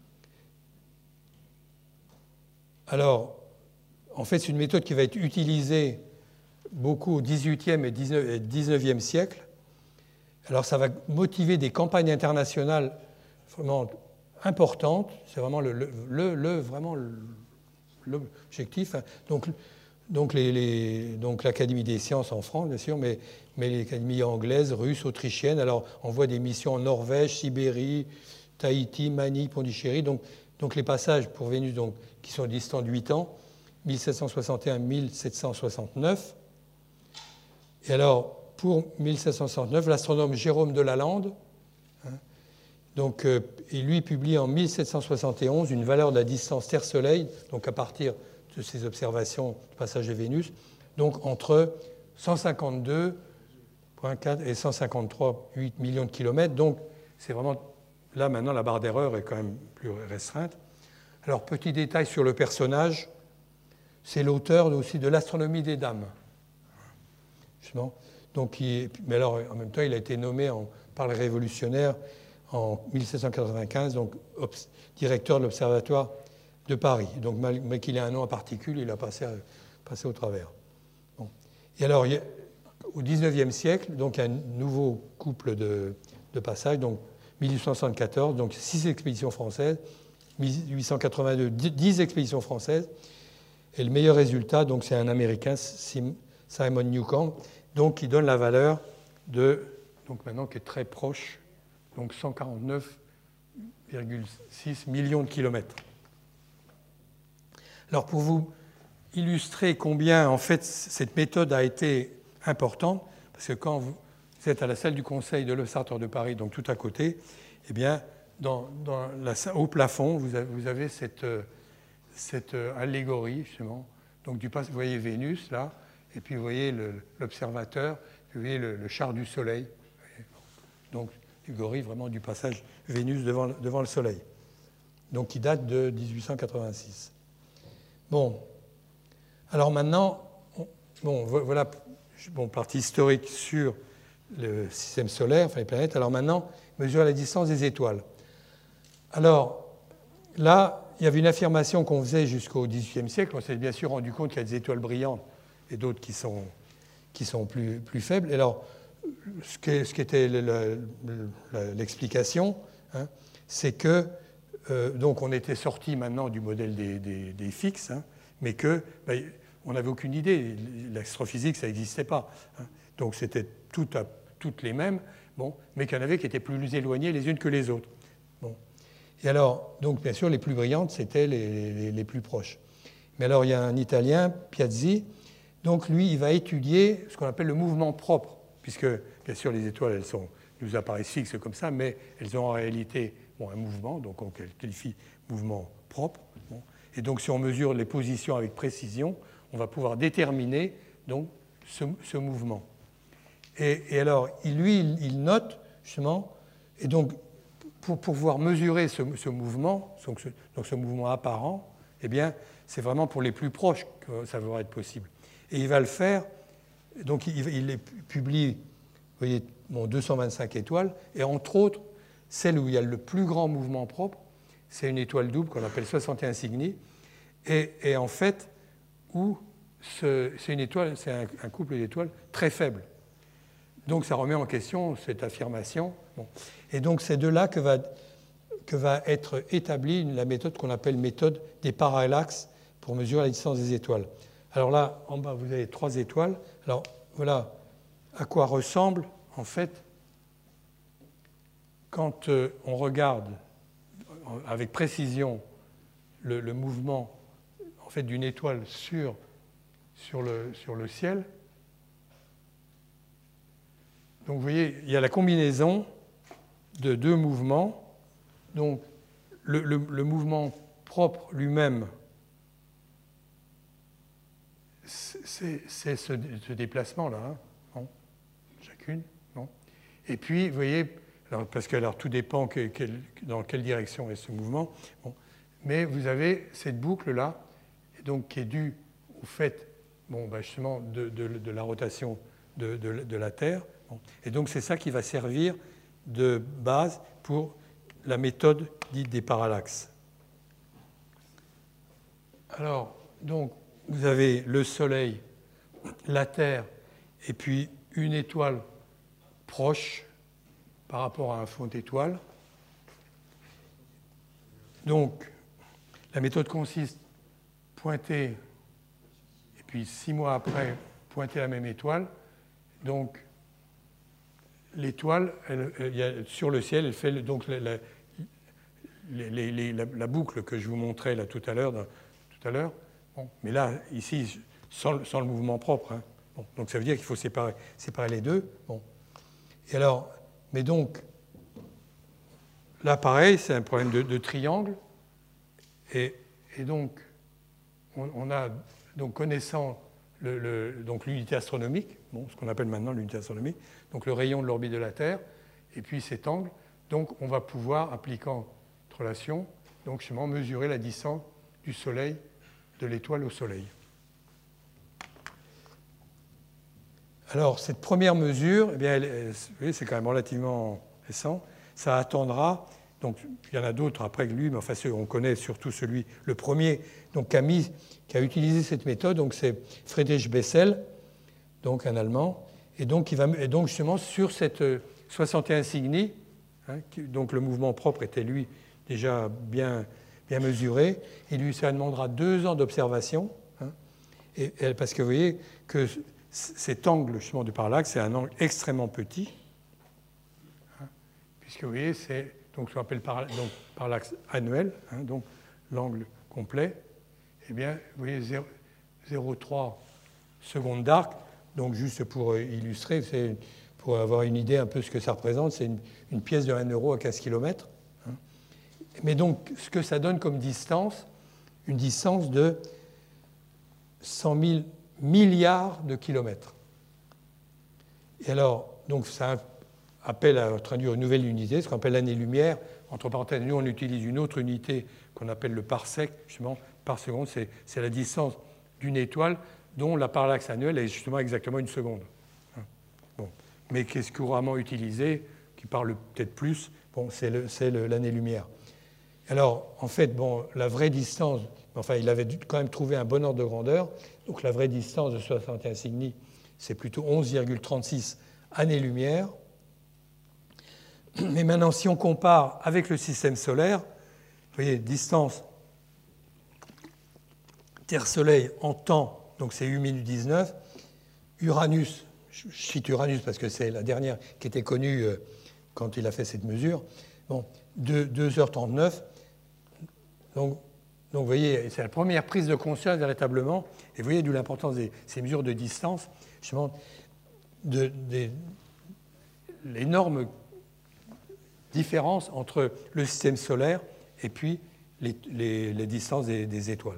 Alors, en fait, c'est une méthode qui va être utilisée beaucoup au dix-huitième et dix-neuvième siècle. Alors, ça va motiver des campagnes internationales vraiment importantes. C'est vraiment le, le, le, le vraiment l'objectif. Donc, donc, les, les, donc l'Académie des sciences en France, bien sûr, mais, mais les académies anglaises, russes, autrichiennes. Alors, on voit des missions en Norvège, Sibérie, Tahiti, Manille, Pondichéry. Donc, donc les passages pour Vénus, donc, qui sont distants de huit ans, mille sept cent soixante et un à mille sept cent soixante-neuf. Et alors, pour mille sept cent soixante-neuf, l'astronome Jérôme de Lalande, hein, donc, euh, et lui publie en mille sept cent soixante et onze une valeur de la distance Terre-Soleil, donc à partir de ses observations du passage de Vénus, donc entre cent cinquante-deux virgule quatre et cent cinquante-trois virgule huit millions de kilomètres. Donc, c'est vraiment, là maintenant, la barre d'erreur est quand même plus restreinte. Alors, petit détail sur le personnage, c'est l'auteur aussi de l'Astronomie des dames. Justement. Donc, il, mais alors, en même temps, il a été nommé en, par les révolutionnaires en mille sept cent quatre-vingt-quinze, donc obs, directeur de l'Observatoire de Paris. Donc, mais qu'il ait un nom en particulier, il a passé, passé au travers. Bon. Et alors, il y a, au dix-neuvième siècle, donc, il y a un nouveau couple de, de passages, donc mille huit cent soixante-quatorze, donc six expéditions françaises, mille huit cent quatre-vingt-deux, dix expéditions françaises, et le meilleur résultat, donc, c'est un Américain, Simon Newcomb, donc qui donne la valeur de, donc maintenant qui est très proche, donc cent quarante-neuf virgule six millions de kilomètres. Alors pour vous illustrer combien en fait cette méthode a été importante, parce que quand vous êtes à la salle du Conseil de l'Observatoire de Paris, donc tout à côté, eh bien dans, dans la, au plafond vous avez, vous avez cette, cette allégorie justement, donc du, vous voyez Vénus là. Et puis vous voyez le, l'observateur, vous voyez le, le char du Soleil. Donc, allégorie vraiment du passage Vénus devant, devant le Soleil. donc qui date de dix-huit cent quatre-vingt-six. Bon, alors maintenant, bon, voilà, bon, partie historique sur le système solaire, enfin les planètes. Alors maintenant, mesurer la distance des étoiles. Alors là, il y avait une affirmation qu'on faisait jusqu'au dix-huitième siècle. On s'est bien sûr rendu compte qu'il y a des étoiles brillantes et d'autres qui sont, qui sont plus, plus faibles. Et alors, ce qui, ce qui était l'explication, hein, c'est que euh, donc on était sorti maintenant du modèle des, des, des fixes, hein, mais que ben, on n'avait aucune idée. L'astrophysique, ça n'existait pas. Hein. Donc c'était tout à, toutes les mêmes, bon, mais qu'il y en avait qui étaient plus éloignées les unes que les autres. Bon. Et alors, donc bien sûr, les plus brillantes, c'était les, les, les plus proches. Mais alors, il y a un Italien, Piazzi, donc lui, il va étudier ce qu'on appelle le mouvement propre, puisque bien sûr, les étoiles, elles sont, nous apparaissent fixes comme ça, mais elles ont en réalité bon, un mouvement, donc on qualifie mouvement propre. Bon. Et donc, si on mesure les positions avec précision, on va pouvoir déterminer donc, ce, ce mouvement. Et, et alors, il, lui, il, il note justement, et donc, pour pouvoir mesurer ce, ce mouvement, donc ce, donc ce mouvement apparent, eh bien, c'est vraiment pour les plus proches que ça va être possible. Et il va le faire, donc il, il publie, vous voyez, bon, deux cent vingt-cinq étoiles, et entre autres, celle où il y a le plus grand mouvement propre, c'est une étoile double qu'on appelle soixante et un Cygni, et, et en fait, où c'est une étoile, c'est un, un couple d'étoiles très faible. Donc ça remet en question cette affirmation. Bon. Et donc c'est de là que va, que va être établie la méthode qu'on appelle méthode des parallaxes pour mesurer la distance des étoiles. Alors là, en bas, vous avez trois étoiles. Alors voilà à quoi ressemble, en fait, quand on regarde avec précision le, le mouvement en fait, d'une étoile sur, sur, le, sur le ciel. Donc vous voyez, il y a la combinaison de deux mouvements. Donc le, le, le mouvement propre lui-même, c'est ce, ce déplacement-là, hein, bon, chacune. Bon. Et puis, vous voyez, alors, parce que alors, tout dépend que, que, dans quelle direction est ce mouvement, bon, mais vous avez cette boucle-là, donc, qui est due au fait bon, bah, justement de, de, de la rotation de, de, de la Terre. Bon. Et donc, c'est ça qui va servir de base pour la méthode dite des parallaxes. Alors, donc, vous avez le Soleil, la Terre, et puis une étoile proche par rapport à un fond d'étoile. Donc, la méthode consiste à pointer, et puis six mois après, pointer la même étoile. Donc, l'étoile, sur le ciel, elle fait donc la, la, les, les, la, la boucle que je vous montrais là tout à l'heure. Tout à l'heure. Bon, mais là, ici, sans, sans le mouvement propre. Hein. Bon, donc ça veut dire qu'il faut séparer, séparer les deux. Bon. Et alors, mais donc, là, pareil, c'est un problème de, de triangle. Et, et donc, on, on a, donc, connaissant le, le, donc, l'unité astronomique, bon, ce qu'on appelle maintenant l'unité astronomique, donc le rayon de l'orbite de la Terre, et puis cet angle, donc on va pouvoir, appliquant cette relation, donc justement mesurer la distance du Soleil, de l'étoile au Soleil. Alors, cette première mesure, eh bien, elle, elle, vous voyez, c'est quand même relativement récent. Ça attendra, donc il y en a d'autres après que lui, mais enfin, on connaît surtout celui, le premier, donc, qui a, mis, qui a utilisé cette méthode, donc c'est Friedrich Bessel, donc un Allemand, et donc, il va, et donc justement sur cette soixante et un Cygni, hein, qui, donc le mouvement propre était lui déjà bien, bien mesuré, et lui, ça demandera deux ans d'observation, hein, et, et, parce que vous voyez que cet angle justement du parallaxe, c'est un angle extrêmement petit, hein, puisque vous voyez, c'est donc ce qu'on appelle par, donc, parallaxe annuel, hein, donc l'angle complet, eh bien, vous voyez, zéro virgule trois secondes d'arc, donc juste pour illustrer, c'est pour avoir une idée un peu de ce que ça représente, c'est une, une pièce de un euro à quinze kilomètres. Hein. Mais donc, ce que ça donne comme distance, une distance de cent mille milliards de kilomètres. Et alors, donc ça appelle à traduire une nouvelle unité, ce qu'on appelle l'année-lumière entre parenthèses, nous on utilise une autre unité qu'on appelle le parsec, justement, par seconde, c'est, c'est la distance d'une étoile dont la parallaxe annuelle est justement exactement une seconde. Bon. Mais qu'est-ce couramment utilisé, qui parle peut-être plus, bon, c'est, le, c'est le, l'année-lumière. Alors, en fait, bon, la vraie distance, enfin, il avait dû quand même trouvé un bon ordre de grandeur, donc la vraie distance de soixante et un Cygni, c'est plutôt onze virgule trente-six années-lumière. Mais maintenant, si on compare avec le système solaire, vous voyez, distance Terre-Soleil en temps, donc c'est U minus dix-neuf. Uranus, je cite Uranus parce que c'est la dernière qui était connue quand il a fait cette mesure, bon, deux heures trente-neuf. Donc, donc, vous voyez, c'est la première prise de conscience véritablement, et vous voyez d'où l'importance de ces mesures de distance, justement, de, de l'énorme différence entre le système solaire et puis les, les, les distances des, des étoiles.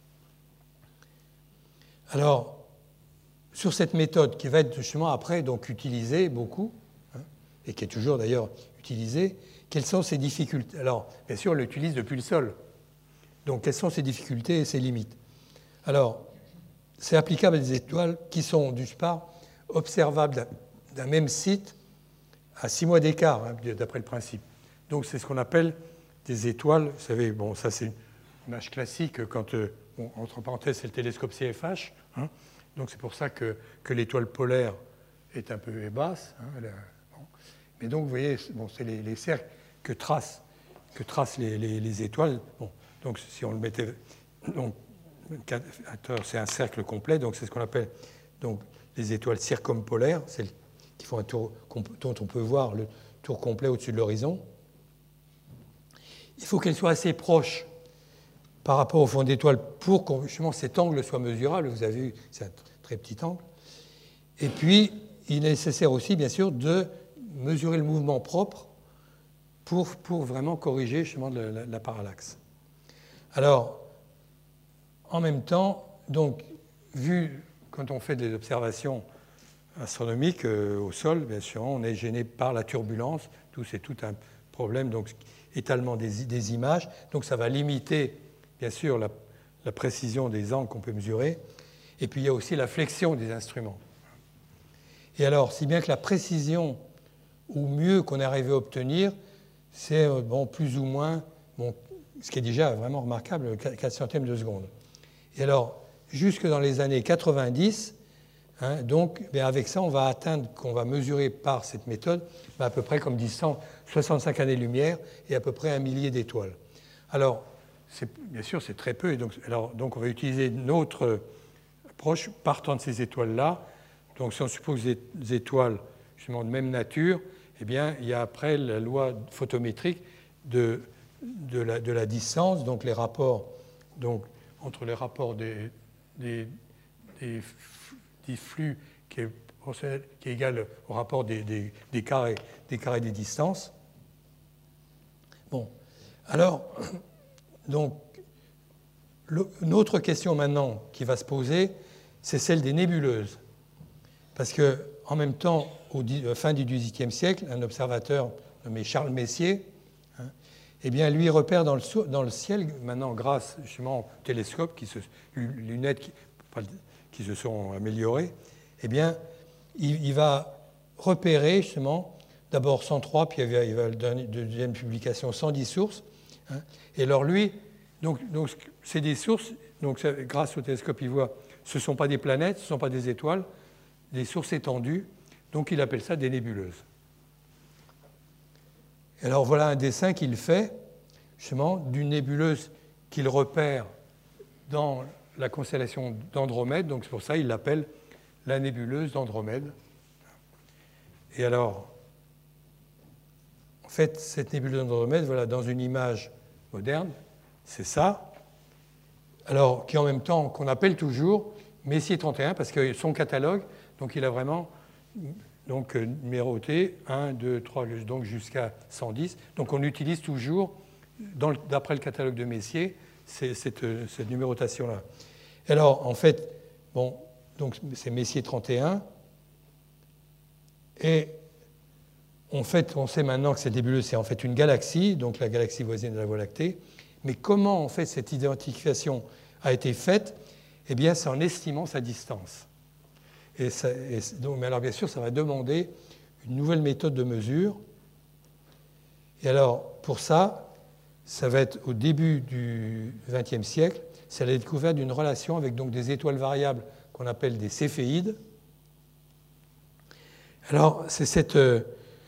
Alors, sur cette méthode qui va être justement après donc utilisée beaucoup, hein, et qui est toujours d'ailleurs utilisée, quelles sont ses difficultés? Alors, bien sûr, on l'utilise depuis le sol. Donc, quelles sont ses difficultés et ses limites? Alors, c'est applicable à des étoiles qui sont, d'une part, observables d'un, d'un même site à six mois d'écart, hein, d'après le principe. Donc, c'est ce qu'on appelle des étoiles. Vous savez, bon, ça, c'est une image classique quand, euh, bon, entre parenthèses, c'est le télescope C F H. Hein, donc, c'est pour ça que, que l'étoile polaire est un peu basse. Hein, elle a, bon. Mais donc, vous voyez, bon, c'est les, les cercles que tracent, que tracent les, les, les étoiles. Bon, donc, si on le mettait. Donc, c'est un cercle complet, donc c'est ce qu'on appelle donc, les étoiles circumpolaires, celles qui font un tour, dont on peut voir le tour complet au-dessus de l'horizon. Il faut qu'elles soient assez proches par rapport au fond d'étoile pour que justement cet angle soit mesurable. Vous avez vu, c'est un très petit angle. Et puis, il est nécessaire aussi, bien sûr, de mesurer le mouvement propre pour, pour vraiment corriger justement la, la, la parallaxe. Alors, en même temps, donc, vu quand on fait des observations astronomiques euh, au sol, bien sûr, on est gêné par la turbulence. Tout, c'est tout un problème, donc étalement des, des images. Donc, ça va limiter, bien sûr, la, la précision des angles qu'on peut mesurer. Et puis, il y a aussi la flexion des instruments. Et alors, si bien que la précision, ou mieux qu'on est arrivé à obtenir, c'est bon, plus ou moins, bon, ce qui est déjà vraiment remarquable, quatre centièmes de seconde. Et alors, jusque dans les années quatre-vingt-dix, hein, donc, bien avec ça, on va atteindre, qu'on va mesurer par cette méthode, ben à peu près comme dit cent soixante-cinq années-lumière et à peu près un millier d'étoiles. Alors, c'est, bien sûr, c'est très peu. Et donc, alors, donc, on va utiliser notre approche partant de ces étoiles-là. Donc, si on suppose des étoiles justement de même nature, eh bien, il y a après la loi photométrique de, de, la, de la distance, donc les rapports, donc, entre les rapports des, des, des, des flux qui est, qui est égal au rapport des, des, des, carrés, des carrés des distances. Bon, alors, donc, le, une autre question maintenant qui va se poser, c'est celle des nébuleuses. Parce qu'en même temps, au fin du dix-huitième siècle, un observateur nommé Charles Messier, hein, eh bien, lui repère dans le, dans le ciel, maintenant grâce justement au télescope, qui se, lunettes qui, qui se sont améliorées, eh bien, il, il va repérer justement d'abord cent trois, puis il va, il va donner de deuxième publication cent dix sources. Hein, et alors lui, donc, donc c'est des sources, donc ça, grâce au télescope, il voit, ce ne sont pas des planètes, ce ne sont pas des étoiles, des sources étendues, donc il appelle ça des nébuleuses. Et alors voilà un dessin qu'il fait, justement, d'une nébuleuse qu'il repère dans la constellation d'Andromède, donc c'est pour ça qu'il l'appelle la nébuleuse d'Andromède. Et alors, en fait, cette nébuleuse d'Andromède, voilà, dans une image moderne, c'est ça, alors qui en même temps, qu'on appelle toujours Messier trente et un, parce que son catalogue, donc il a vraiment donc, numéroté un, deux, trois, donc jusqu'à cent dix. Donc on utilise toujours, dans le, d'après le catalogue de Messier, c'est, cette, cette numérotation-là. Alors en fait, bon, donc c'est Messier trente et un. Et en fait, on sait maintenant que cette nébuleuse, c'est en fait une galaxie, donc la galaxie voisine de la Voie lactée. Mais comment, en fait, cette identification a été faite? Eh bien, c'est en estimant sa distance. Et ça, et donc, mais alors, bien sûr, ça va demander une nouvelle méthode de mesure. Et alors, pour ça, ça va être au début du vingtième siècle, c'est la découverte d'une relation avec donc des étoiles variables qu'on appelle des céphéides. Alors, c'est cette euh,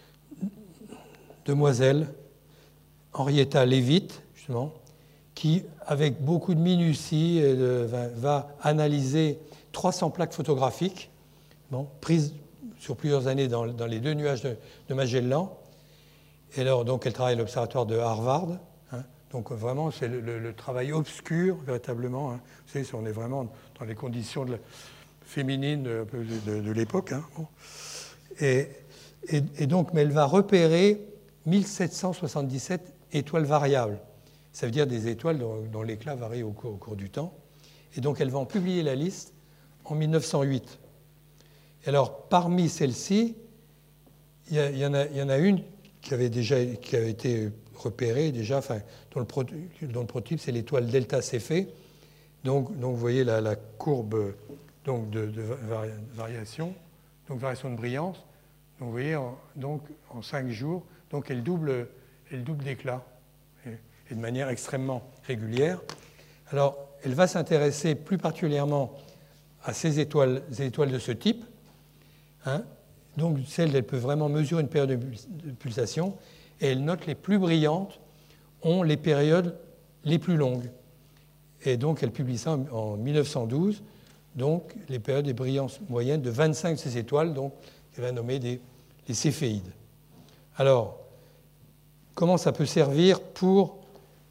demoiselle, Henrietta Leavitt, justement, qui, avec beaucoup de minutie, euh, va, va analyser trois cents plaques photographiques, bon, prises sur plusieurs années dans, dans les deux nuages de, de Magellan. Et alors, donc, elle travaille à l'observatoire de Harvard. Hein, donc, vraiment, c'est le, le, le travail obscur, véritablement. Hein. Vous savez, on est vraiment dans les conditions de la, féminines de, de, de l'époque. Hein, bon. et, et, et donc, mais elle va repérer mille sept cent soixante-dix-sept étoiles variables. Ça veut dire des étoiles dont, dont l'éclat varie au cours, au cours du temps. Et donc, elle va en publier la liste en mille neuf cent huit. Et alors, parmi celles-ci, il y, y, y en a une qui avait déjà qui avait été repérée, déjà, enfin, dont, le pro, dont le prototype, c'est l'étoile Delta Cephei. Donc, donc, vous voyez la, la courbe donc, de, de vari, variation, donc variation de brillance. Donc, vous voyez, en, donc, en cinq jours, donc, elle double, elle double d'éclat, et, et de manière extrêmement régulière. Alors, elle va s'intéresser plus particulièrement à ces étoiles, ces étoiles de ce type. Hein. Donc, celles, elles peuvent vraiment mesurer une période de pulsation, et elle note les plus brillantes ont les périodes les plus longues. Et donc, elle publie ça en mille neuf cent douze, donc les périodes de brillance moyenne de vingt-cinq de ces étoiles, donc elle va nommer des, les céphéides. Alors, comment ça peut servir pour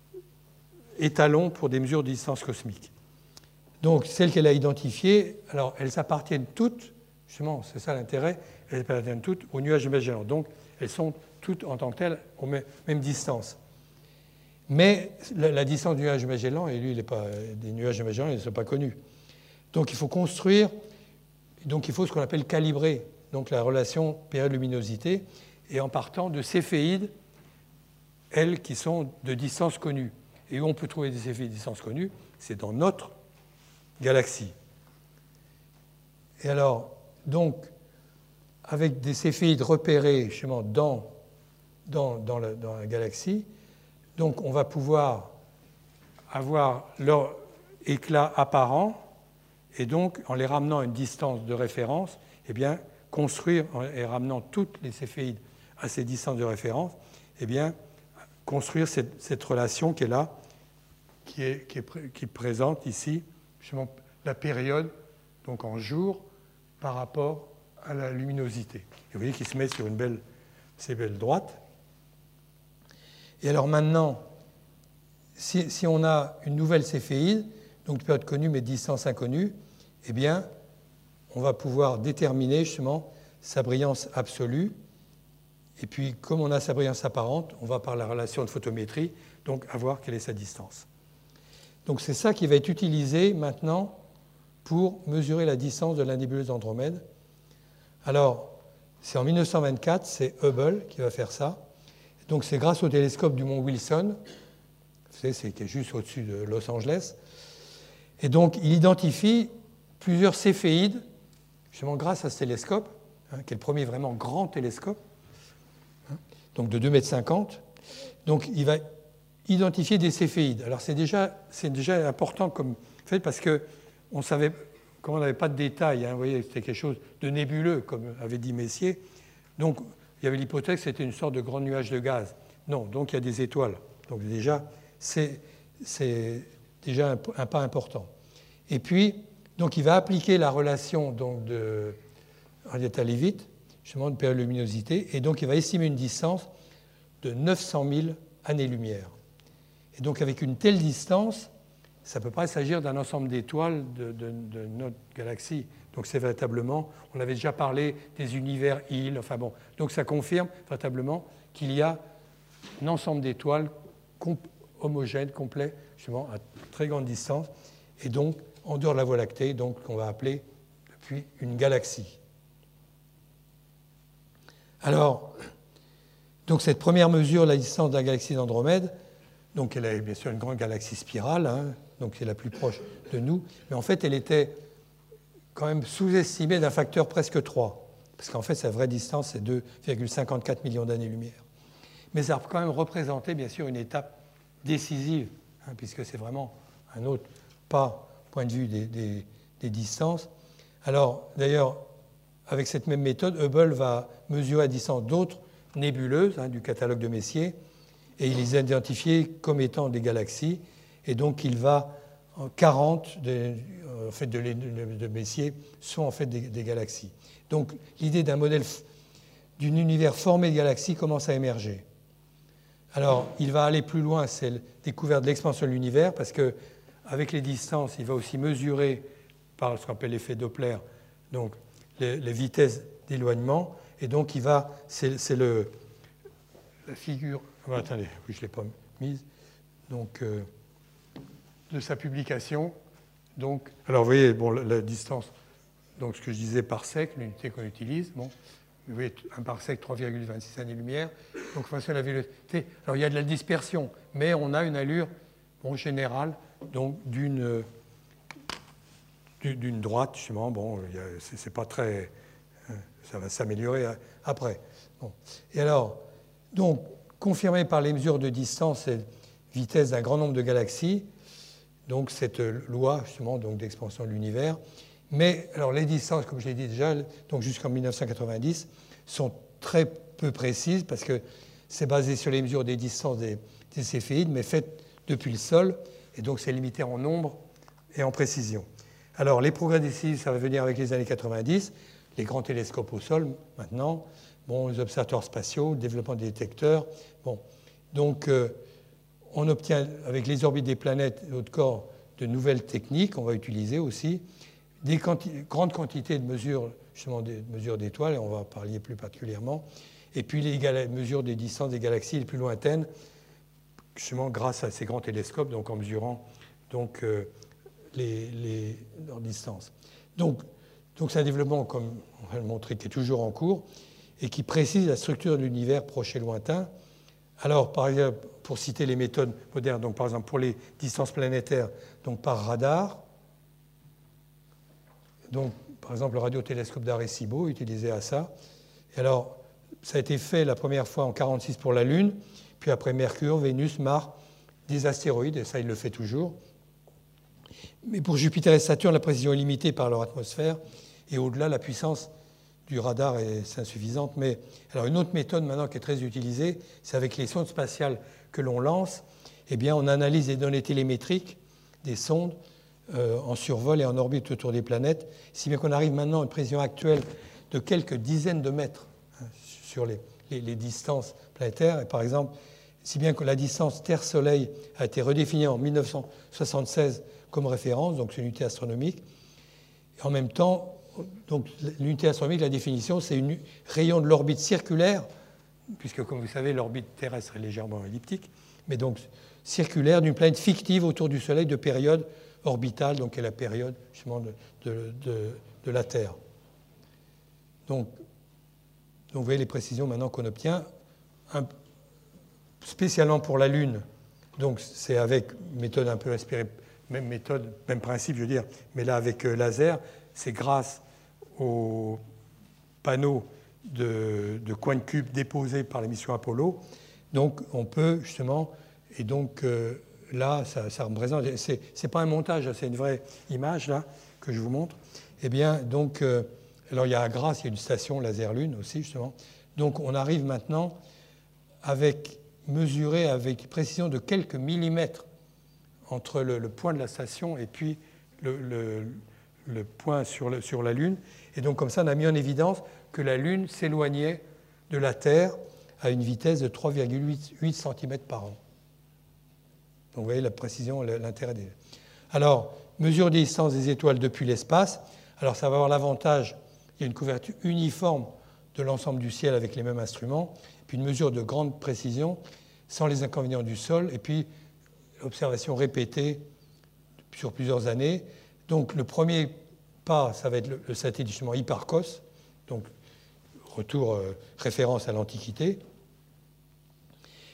étalon pour des mesures de distance cosmique? Donc, celles qu'elle a identifiées, alors elles appartiennent toutes, justement, c'est ça l'intérêt, elles appartiennent toutes au nuage de Magellan. Donc, elles sont toutes en tant que telles aux même, même distance. Mais la, la distance du nuage de Magellan, et lui, il est pas, des nuages de Magellan, ils ne sont pas connus. Donc, il faut construire, donc il faut ce qu'on appelle calibrer, donc la relation période-luminosité, et en partant de céphéides, elles qui sont de distance connue. Et où on peut trouver des céphéides de distance connue, c'est dans notre galaxie. Et alors, donc, avec des céphéides repérés justement dans, dans, dans, la, dans la galaxie, donc on va pouvoir avoir leur éclat apparent et donc, en les ramenant à une distance de référence, eh bien, construire, et ramenant toutes les céphéides à ces distances de référence, eh bien, construire cette, cette relation qui est là, qui, est, qui, est, qui présente ici justement la période, donc en jours, par rapport à la luminosité. Et vous voyez qu'il se met sur une belle, assez belle droite. Et alors maintenant, si, si on a une nouvelle céphéide, donc période connue mais distance inconnue, eh bien, on va pouvoir déterminer justement sa brillance absolue. Et puis, comme on a sa brillance apparente, on va par la relation de photométrie, donc avoir quelle est sa distance. Donc c'est ça qui va être utilisé maintenant pour mesurer la distance de la nébuleuse d'Andromède. Alors, c'est en mille neuf cent vingt-quatre, c'est Hubble qui va faire ça. Donc c'est grâce au télescope du mont Wilson, vous savez, c'est juste au-dessus de Los Angeles. Et donc il identifie plusieurs céphéides, justement grâce à ce télescope, hein, qui est le premier vraiment grand télescope, hein, donc de deux mètres cinquante. Donc il va identifier des céphéides. Alors c'est déjà, c'est déjà important comme fait parce que on savait, comme on n'avait pas de détails, hein, vous voyez, c'était quelque chose de nébuleux, comme avait dit Messier. Donc il y avait l'hypothèse que c'était une sorte de grand nuage de gaz. Non, donc il y a des étoiles. Donc déjà, c'est, c'est déjà un, un pas important. Et puis, donc il va appliquer la relation donc, de Henrietta Leavitt, justement de période-luminosité, et donc il va estimer une distance de neuf cent mille années-lumière. Et donc avec une telle distance, ça ne peut pas s'agir d'un ensemble d'étoiles de, de, de notre galaxie. Donc c'est véritablement, on avait déjà parlé des univers Hill, enfin bon, donc ça confirme véritablement qu'il y a un ensemble d'étoiles homogènes, complets, justement à très grande distance, et donc en dehors de la Voie lactée, donc qu'on va appeler depuis une galaxie. Alors, Donc cette première mesure, la distance de la galaxie d'Andromède, donc elle est bien sûr une grande galaxie spirale, hein, donc c'est la plus proche de nous, mais en fait elle était quand même sous-estimée d'un facteur presque trois, parce qu'en fait sa vraie distance c'est deux virgule cinquante-quatre millions d'années-lumière. Mais ça a quand même représenté bien sûr une étape décisive, hein, puisque c'est vraiment un autre pas, point de vue des, des, des distances. Alors d'ailleurs, avec cette même méthode, Hubble va mesurer à distance d'autres nébuleuses, hein, du catalogue de Messier, et il les a identifiées comme étant des galaxies, et donc il va en quarante de, en fait, de, de, de Messier sont en fait des, des galaxies. Donc l'idée d'un modèle d'un univers formé de galaxies commence à émerger. Alors il va aller plus loin, c'est la découverte de l'expansion de l'univers, parce qu'avec les distances, il va aussi mesurer par ce qu'on appelle l'effet Doppler, donc les, les vitesses d'éloignement, et donc il va, c'est, c'est le, la figure, oh, attendez, oui, je ne l'ai pas mise, donc euh, de sa publication. Donc, alors vous voyez, bon, la, la distance, donc ce que je disais parsec, l'unité qu'on utilise, bon, vous voyez, un parsec, trois virgule vingt-six années-lumière, donc fonction de la vélocité. Alors il y a de la dispersion, mais on a une allure, bon, générale, donc d'une d'une droite, justement, bon, c'est, c'est pas très... Ça va s'améliorer après. Bon. Et alors, donc, confirmé par les mesures de distance et de vitesse d'un grand nombre de galaxies, donc cette loi, justement, donc, d'expansion de l'univers. Mais alors, les distances, comme je l'ai dit déjà, donc jusqu'en mille neuf cent quatre-vingt-dix, sont très peu précises parce que c'est basé sur les mesures des distances des, des céphéides, mais faites depuis le sol, et donc c'est limité en nombre et en précision. Alors, les progrès décisifs, ça va venir avec les années quatre-vingt-dix, les grands télescopes au sol, maintenant, bon, les observateurs spatiaux, le développement des détecteurs. Bon. Donc, euh, on obtient, avec les orbites des planètes et d'autres corps, de nouvelles techniques. On va utiliser aussi des quanti- grandes quantités de mesures, justement, des mesures d'étoiles, et on va en parler plus particulièrement. Et puis, les gala- mesures des distances des galaxies les plus lointaines, justement, grâce à ces grands télescopes, donc en mesurant donc, euh, les, les, leurs distances. Donc, donc c'est un développement, comme on va le montrer, qui est toujours en cours et qui précise la structure de l'univers proche et lointain. Alors, par exemple, pour citer les méthodes modernes, donc par exemple pour les distances planétaires, donc par radar, donc par exemple le radiotélescope d'Arecibo utilisé à ça. Et alors, ça a été fait la première fois en mille neuf cent quarante-six pour la Lune, puis après Mercure, Vénus, Mars, des astéroïdes, et ça il le fait toujours. Mais pour Jupiter et Saturne, la précision est limitée par leur atmosphère, et au-delà, la puissance du radar est insuffisante. Mais alors une autre méthode maintenant qui est très utilisée, c'est avec les sondes spatiales que l'on lance. Eh bien, on analyse les données télémétriques des sondes euh, en survol et en orbite autour des planètes, si bien qu'on arrive maintenant à une précision actuelle de quelques dizaines de mètres hein, sur les, les, les distances planétaires. Et par exemple, si bien que la distance Terre-Soleil a été redéfinie en mille neuf cent soixante-seize comme référence, donc c'est une unité astronomique. Et en même temps, donc, l'unité astronomique, la définition, c'est un rayon de l'orbite circulaire, puisque, comme vous savez, l'orbite terrestre est légèrement elliptique, mais donc circulaire d'une planète fictive autour du Soleil de période orbitale, donc qui est la période justement de, de, de, de la Terre. Donc, donc, vous voyez les précisions maintenant qu'on obtient, un, spécialement pour la Lune. Donc, c'est avec une méthode un peu inspirée, même méthode, même principe, je veux dire, mais là avec euh, laser, c'est grâce aux panneaux de, de coins de cube déposés par la mission Apollo. Donc, on peut justement, et donc euh, là, ça, ça représente, c'est, c'est pas un montage, c'est une vraie image là que je vous montre. Eh bien, donc, euh, alors il y a à Grasse, il y a une station laser Lune aussi justement. Donc, on arrive maintenant avec mesurer avec précision de quelques millimètres entre le, le point de la station et puis le, le, le point sur, le, sur la Lune. Et donc, comme ça, on a mis en évidence que la Lune s'éloignait de la Terre à une vitesse de trois virgule huit centimètres par an. Donc, vous voyez la précision, l'intérêt des... Alors, mesure des distances des étoiles depuis l'espace. Alors, ça va avoir l'avantage, il y a une couverture uniforme de l'ensemble du ciel avec les mêmes instruments, puis une mesure de grande précision, sans les inconvénients du sol, et puis l'observation répétée sur plusieurs années. Donc, le premier pas, ça va être le, le satellite justement Hipparcos, donc retour euh, référence à l'Antiquité.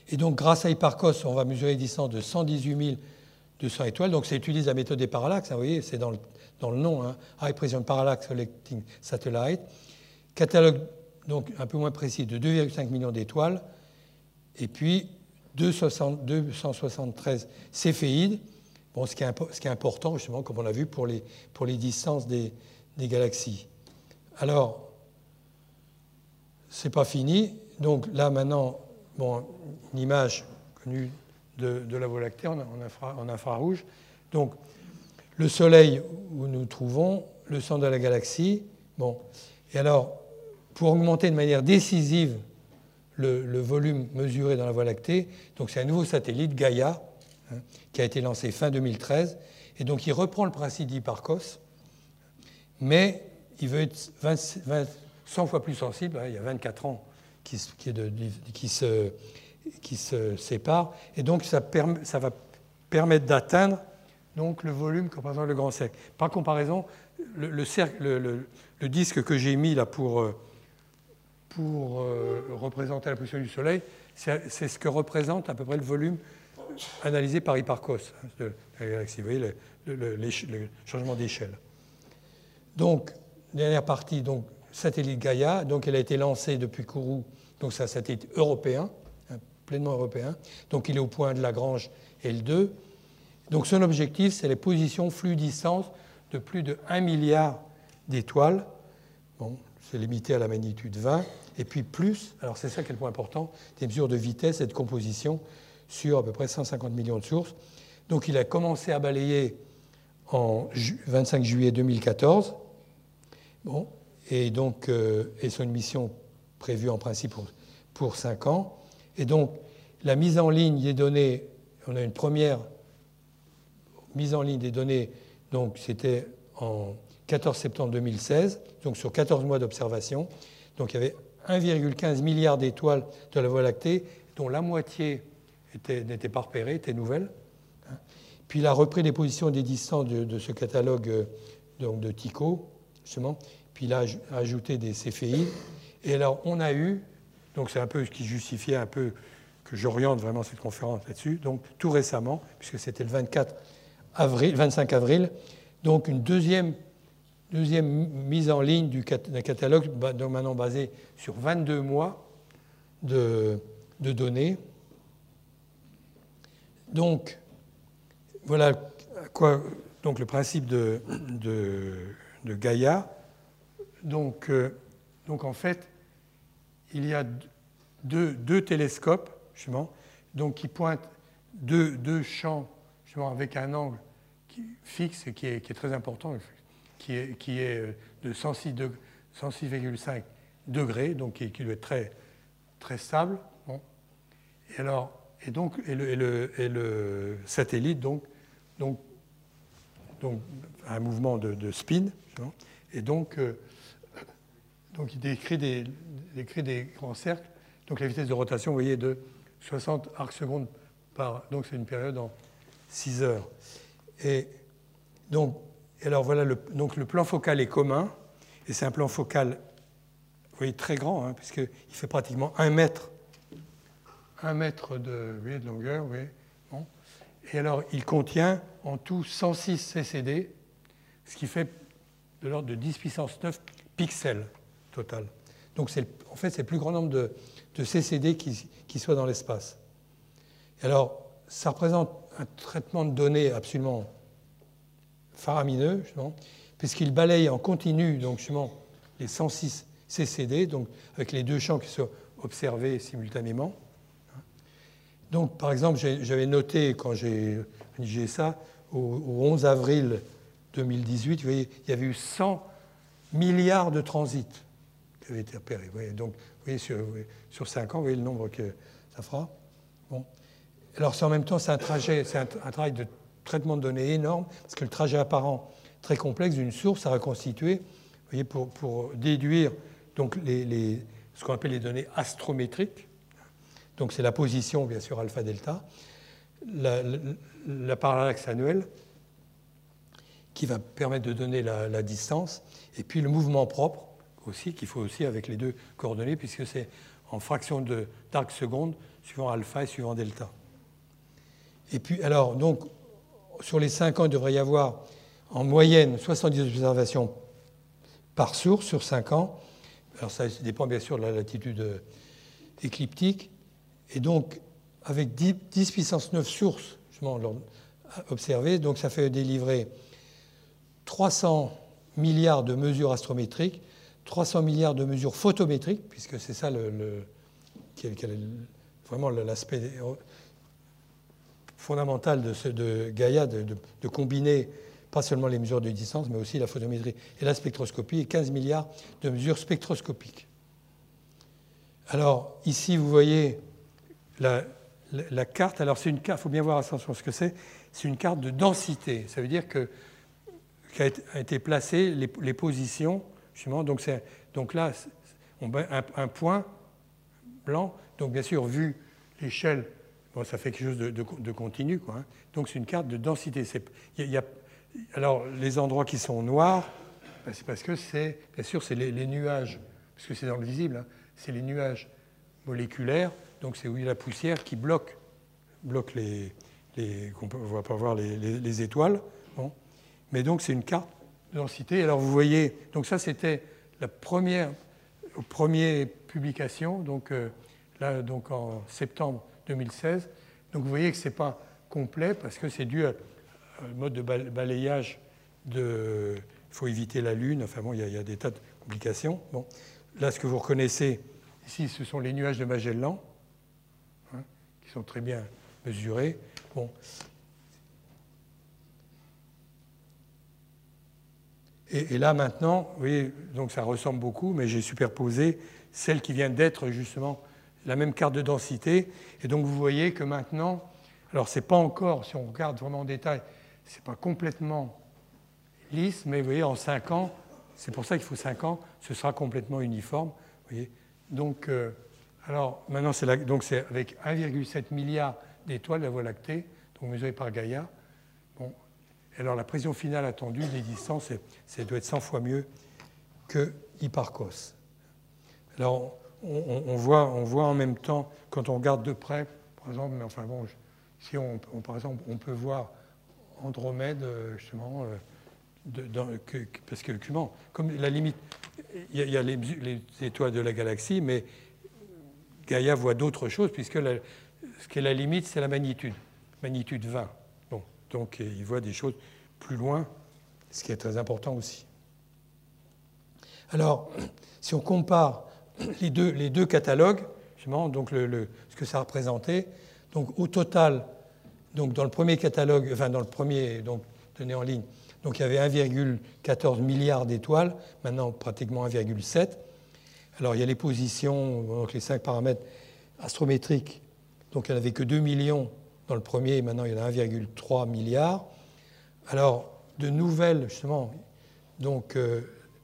Et donc, grâce à Hipparcos, on va mesurer les distances de cent dix-huit mille deux cents étoiles. Donc, ça utilise la méthode des parallaxes. Hein, vous voyez, c'est dans le, dans le nom, hein, High Precision Parallax Collecting Satellite. Catalogue, donc, un peu moins précis, de deux virgule cinq millions d'étoiles. Et puis, deux cent soixante-treize céphéides. Bon, ce, qui est, ce qui est important, justement, comme on l'a vu, pour les, pour les distances des, des galaxies. Alors, c'est pas fini. Donc là, maintenant, bon, une image connue de, de la Voie lactée en, en, infra, en infrarouge. Donc, le Soleil où nous nous trouvons, le centre de la galaxie. Bon. Et alors, pour augmenter de manière décisive le, le volume mesuré dans la Voie lactée, donc c'est un nouveau satellite, Gaia, hein, qui a été lancé fin deux mille treize. Et donc, il reprend le principe d'Hipparcos, mais il veut être vingt, vingt, cent fois plus sensible. Hein, il y a vingt-quatre ans qui, qui, de, qui, se, qui se séparent. Et donc, ça, permet, ça va permettre d'atteindre donc, le volume que représente le grand cercle. Par comparaison, le, le, cercle, le, le, le disque que j'ai mis là pour, pour euh, représenter la position du Soleil, c'est, c'est ce que représente à peu près le volume analysé par Hipparcos hein, de la galaxie. Vous voyez le, le, le, le changement d'échelle. Donc, dernière partie, donc, satellite Gaia. Donc, elle a été lancée depuis Kourou. Donc, c'est un satellite européen, hein, pleinement européen. Donc, il est au point de Lagrange L deux. Donc, son objectif, c'est les positions flux-distance de plus de un milliard d'étoiles. Bon, c'est limité à la magnitude vingt. Et puis plus, alors c'est ça qui est le point important, des mesures de vitesse et de composition sur à peu près cent cinquante millions de sources. Donc, il a commencé à balayer en vingt-cinq juillet deux mille quatorze. Bon, et donc, euh, et son mission prévue en principe pour, pour cinq ans. Et donc, la mise en ligne des données, on a une première mise en ligne des données, donc c'était en quatorze septembre deux mille seize, donc sur quatorze mois d'observation. Donc, il y avait un virgule quinze milliard d'étoiles de la Voie lactée, dont la moitié était, n'était pas repérée, était nouvelle. Puis, il a repris les positions et des distances de, de ce catalogue euh, donc de Tycho, justement. Puis il a ajouté des céphéides. Et alors, on a eu, donc c'est un peu ce qui justifiait un peu que j'oriente vraiment cette conférence là-dessus, donc tout récemment, puisque c'était le vingt-quatre avril, vingt-cinq avril, donc une deuxième, deuxième mise en ligne du, d'un catalogue, donc maintenant basé sur vingt-deux mois de, de données. Donc, voilà quoi, donc le principe de, de, de Gaia. Donc, euh, donc, en fait, il y a deux, deux télescopes, justement, donc, qui pointent deux, deux champs, justement, avec un angle qui, fixe et qui est, qui est très important, qui est, qui est de cent six virgule cinq degrés, donc qui, qui doit être très, très stable. Bon. Et, alors, et, donc, et, le, et, le, et le satellite, donc, donc, donc un mouvement de, de spin, justement, et donc, euh, donc il décrit des, décrit des grands cercles. Donc la vitesse de rotation, vous voyez, de soixante arcs secondes par. Donc c'est une période en six heures. Et donc, alors voilà, le, donc le plan focal est commun, et c'est un plan focal, vous voyez, très grand, hein, puisqu'il fait pratiquement un mètre, un mètre de, vous voyez, de longueur, vous voyez, bon. Et alors il contient en tout cent six C C D, ce qui fait de l'ordre de dix puissance neuf pixels total. Donc, c'est, en fait, c'est le plus grand nombre de, de C C D qui, qui soit dans l'espace. Et alors, ça représente un traitement de données absolument faramineux, justement, puisqu'il balaye en continu, donc, justement, les cent six C C D, donc, avec les deux champs qui sont observés simultanément. Donc, par exemple, j'ai, j'avais noté, quand j'ai rédigé ça, au, au onze avril deux mille dix-huit, vous voyez, il y avait eu cent milliards de transits qui avaient été repérés. Vous voyez, donc, vous voyez, sur, vous voyez, sur cinq ans, vous voyez le nombre que ça fera. Bon. Alors, c'est en même temps, c'est un trajet, c'est un, un travail de traitement de données énorme, parce que le trajet apparent très complexe d'une source à reconstituer, vous voyez, pour, pour déduire donc, les, les, ce qu'on appelle les données astrométriques. Donc, c'est la position, bien sûr, alpha-delta, la, la, la parallaxe annuelle, qui va permettre de donner la, la distance, et puis le mouvement propre aussi, qu'il faut aussi avec les deux coordonnées, puisque c'est en fraction de, d'arc seconde suivant alpha et suivant delta. Et puis, alors, donc, sur les cinq ans, il devrait y avoir en moyenne soixante-dix observations par source sur cinq ans. Alors, ça dépend bien sûr de la latitude écliptique. Et donc, avec dix puissance neuf sources justement, observées, donc ça fait délivrer trois cents milliards de mesures astrométriques, trois cents milliards de mesures photométriques, puisque c'est ça le, le, qui est, qui est vraiment l'aspect fondamental de, ce, de Gaïa, de, de, de combiner pas seulement les mesures de distance, mais aussi la photométrie et la spectroscopie, et quinze milliards de mesures spectroscopiques. Alors, ici, vous voyez la, la, la carte. Alors, c'est une carte, il faut bien voir attention ce que c'est. C'est une carte de densité. Ça veut dire que qu'a été placé les, les positions, justement. Donc, donc là, on met un, un point blanc. Donc, bien sûr, vu l'échelle, bon, ça fait quelque chose de, de, de continu, quoi, hein. Donc, c'est une carte de densité. Il y a, alors, les endroits qui sont noirs, ben, c'est parce que c'est, bien sûr, c'est les, les nuages, parce que c'est dans le visible, hein, c'est les nuages moléculaires. Donc, c'est où il y a la poussière qui bloque, bloque les, les, on ne va pas voir les, les, les étoiles. Bon. Mais donc, c'est une carte de densité. Alors, vous voyez, donc ça, c'était la première, première publication, donc euh, là, donc en septembre deux mille seize. Donc, vous voyez que ce n'est pas complet parce que c'est dû à un mode de balayage de. Il faut éviter la Lune. Enfin, bon, il y a, il y a des tas de complications. Bon. Là, ce que vous reconnaissez ici, ce sont les nuages de Magellan, hein, qui sont très bien mesurés. Bon. Et, et là, maintenant, vous voyez, donc ça ressemble beaucoup, mais j'ai superposé celle qui vient d'être justement la même carte de densité. Et donc, vous voyez que maintenant, alors, ce n'est pas encore, si on regarde vraiment en détail, ce n'est pas complètement lisse, mais vous voyez, en cinq ans, c'est pour ça qu'il faut cinq ans, ce sera complètement uniforme. Vous voyez. Donc, euh, alors, maintenant, c'est, la, donc c'est avec un virgule sept milliard d'étoiles, la Voie lactée, donc mesurée par Gaïa. Bon. Alors, la pression finale attendue des distances, ça doit être cent fois mieux que Hipparcos. Alors, on, on, voit, on voit en même temps, quand on regarde de près, par exemple, mais enfin bon, si on, on, par exemple, on peut voir Andromède, justement, euh, de, dans, que, parce que, comment, comme la limite, il y a, il y a les, les étoiles de la galaxie, mais Gaïa voit d'autres choses, puisque la, ce qui est la limite, c'est la magnitude, magnitude vingt. Bon, donc, il voit des choses plus loin, ce qui est très important aussi. Alors, si on compare les deux, les deux catalogues, justement, donc le, le, ce que ça représentait, donc au total, donc dans le premier catalogue, enfin dans le premier donc, donné en ligne, donc il y avait un virgule quatorze milliard d'étoiles, maintenant pratiquement un virgule sept. Alors il y a les positions, donc les cinq paramètres astrométriques, donc il n'y en avait que deux millions dans le premier, et maintenant il y en a un virgule trois milliard. Alors de nouvelles, justement, donc euh,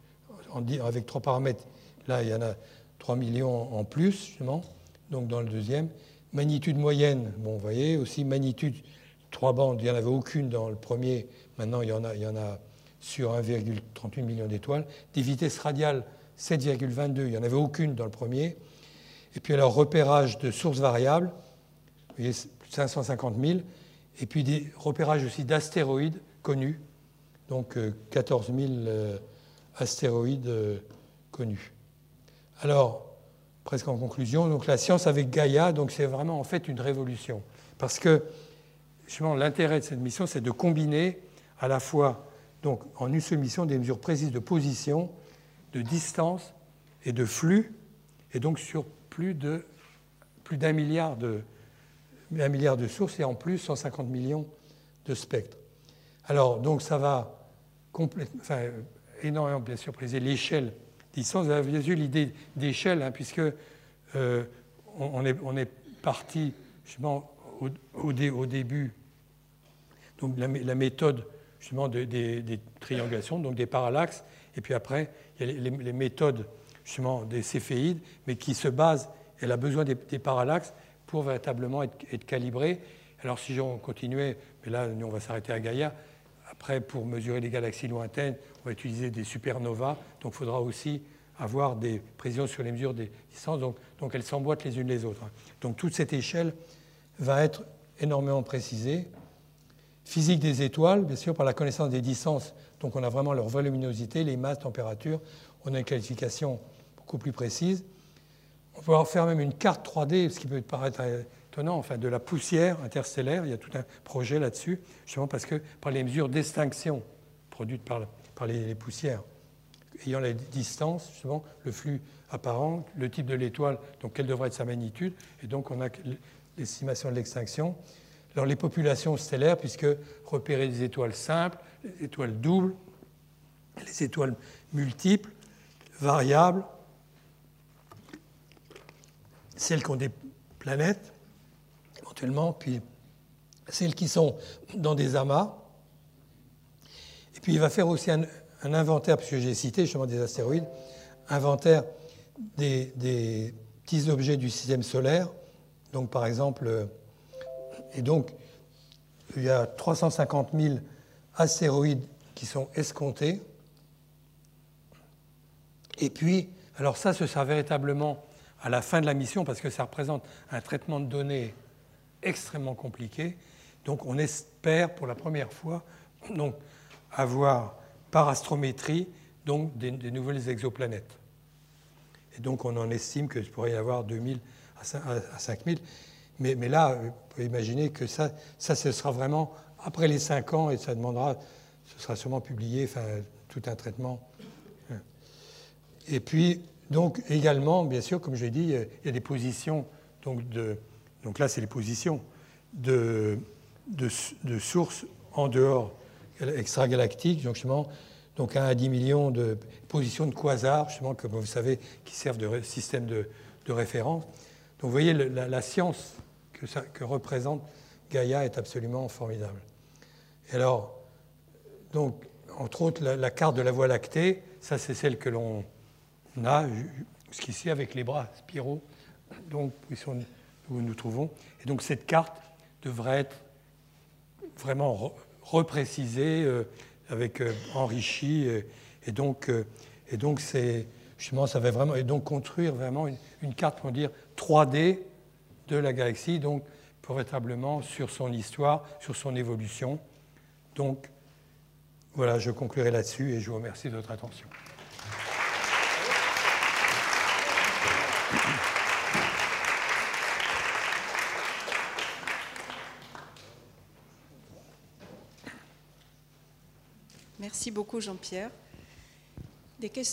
avec trois paramètres, là il y en a trois millions en plus, justement, donc dans le deuxième. Magnitude moyenne, bon, vous voyez, aussi magnitude, trois bandes, il n'y en avait aucune dans le premier, maintenant il y en a, il y en a sur un virgule trente-huit million d'étoiles. Des vitesses radiales, sept virgule vingt-deux, il n'y en avait aucune dans le premier. Et puis alors, repérage de sources variables, vous voyez, cinq cent cinquante mille. Et puis des repérages aussi d'astéroïdes connus, donc quatorze mille euh, astéroïdes euh, connus. Alors, presque en conclusion, donc la science avec Gaïa, donc c'est vraiment en fait une révolution. Parce que justement, l'intérêt de cette mission, c'est de combiner à la fois, donc, en une seule mission, des mesures précises de position, de distance et de flux, et donc sur plus de plus d'un milliard de, un milliard de sources, et en plus cent cinquante millions de spectres. Alors, donc ça va complètement, enfin, énormément, bien sûr, préciser l'échelle distance. Vous avez vu l'idée d'échelle, hein, puisque euh, on, est, on est parti justement au, au, dé, au début, donc la, la méthode justement de, des, des triangulations, donc des parallaxes, et puis après il y a les, les méthodes justement des céphéides, mais qui se basent, elle a besoin des, des parallaxes pour véritablement être, être calibrée. Alors si on continuait, mais là nous on va s'arrêter à Gaïa. Après, pour mesurer les galaxies lointaines, on va utiliser des supernovas. Donc, il faudra aussi avoir des précisions sur les mesures des distances, donc, donc elles s'emboîtent les unes les autres. Donc toute cette échelle va être énormément précisée. Physique des étoiles, bien sûr, par la connaissance des distances, donc on a vraiment leur voluminosité, les masses, température, on a une qualification beaucoup plus précise. On peut faire même une carte trois D, ce qui peut paraître étonnant, enfin, de la poussière interstellaire. Il y a tout un projet là-dessus, justement parce que par les mesures d'extinction produites par, par les, les poussières, ayant la distance, justement, le flux apparent, le type de l'étoile, donc quelle devrait être sa magnitude, et donc on a l'estimation de l'extinction. Alors les populations stellaires, puisque repérer des étoiles simples, les étoiles doubles, les étoiles multiples, variables, celles qui ont des planètes, éventuellement, puis celles qui sont dans des amas. Et puis il va faire aussi un, un inventaire, puisque j'ai cité justement des astéroïdes, inventaire des, des petits objets du système solaire. Donc par exemple, et donc il y a trois cent cinquante mille astéroïdes qui sont escomptés. Et puis, alors ça, ce sera véritablement à la fin de la mission, parce que ça représente un traitement de données extrêmement compliqué. Donc on espère pour la première fois donc, avoir par astrométrie donc, des, des nouvelles exoplanètes. Et donc on en estime qu'il pourrait y avoir deux mille à cinq mille. Mais, mais là, vous pouvez imaginer que ça, ça, ce sera vraiment après les cinq ans, et ça demandera, ce sera sûrement publié, enfin, tout un traitement. Et puis, donc également, bien sûr, comme je l'ai dit, il y a des positions, donc, de, donc là c'est les positions de, de, de sources en dehors extragalactiques, donc justement, donc un à dix millions de positions de quasars, justement, comme vous savez, qui servent de système de, de référence. Donc vous voyez, la, la science que, ça, que représente Gaïa est absolument formidable. Et alors, donc, entre autres, la, la carte de la Voie lactée, ça c'est celle que l'on a jusqu'ici avec les bras spiraux, donc où nous nous trouvons. Et donc cette carte devrait être vraiment re reprécisée, euh, avec euh, enrichie, et, et donc, euh, et donc c'est justement ça va vraiment et donc construire vraiment une, une carte, on va dire trois D de la galaxie, donc véritablement sur son histoire, sur son évolution. Donc voilà, je conclurai là-dessus et je vous remercie de votre attention. Merci beaucoup, Jean-Pierre. Des questions ?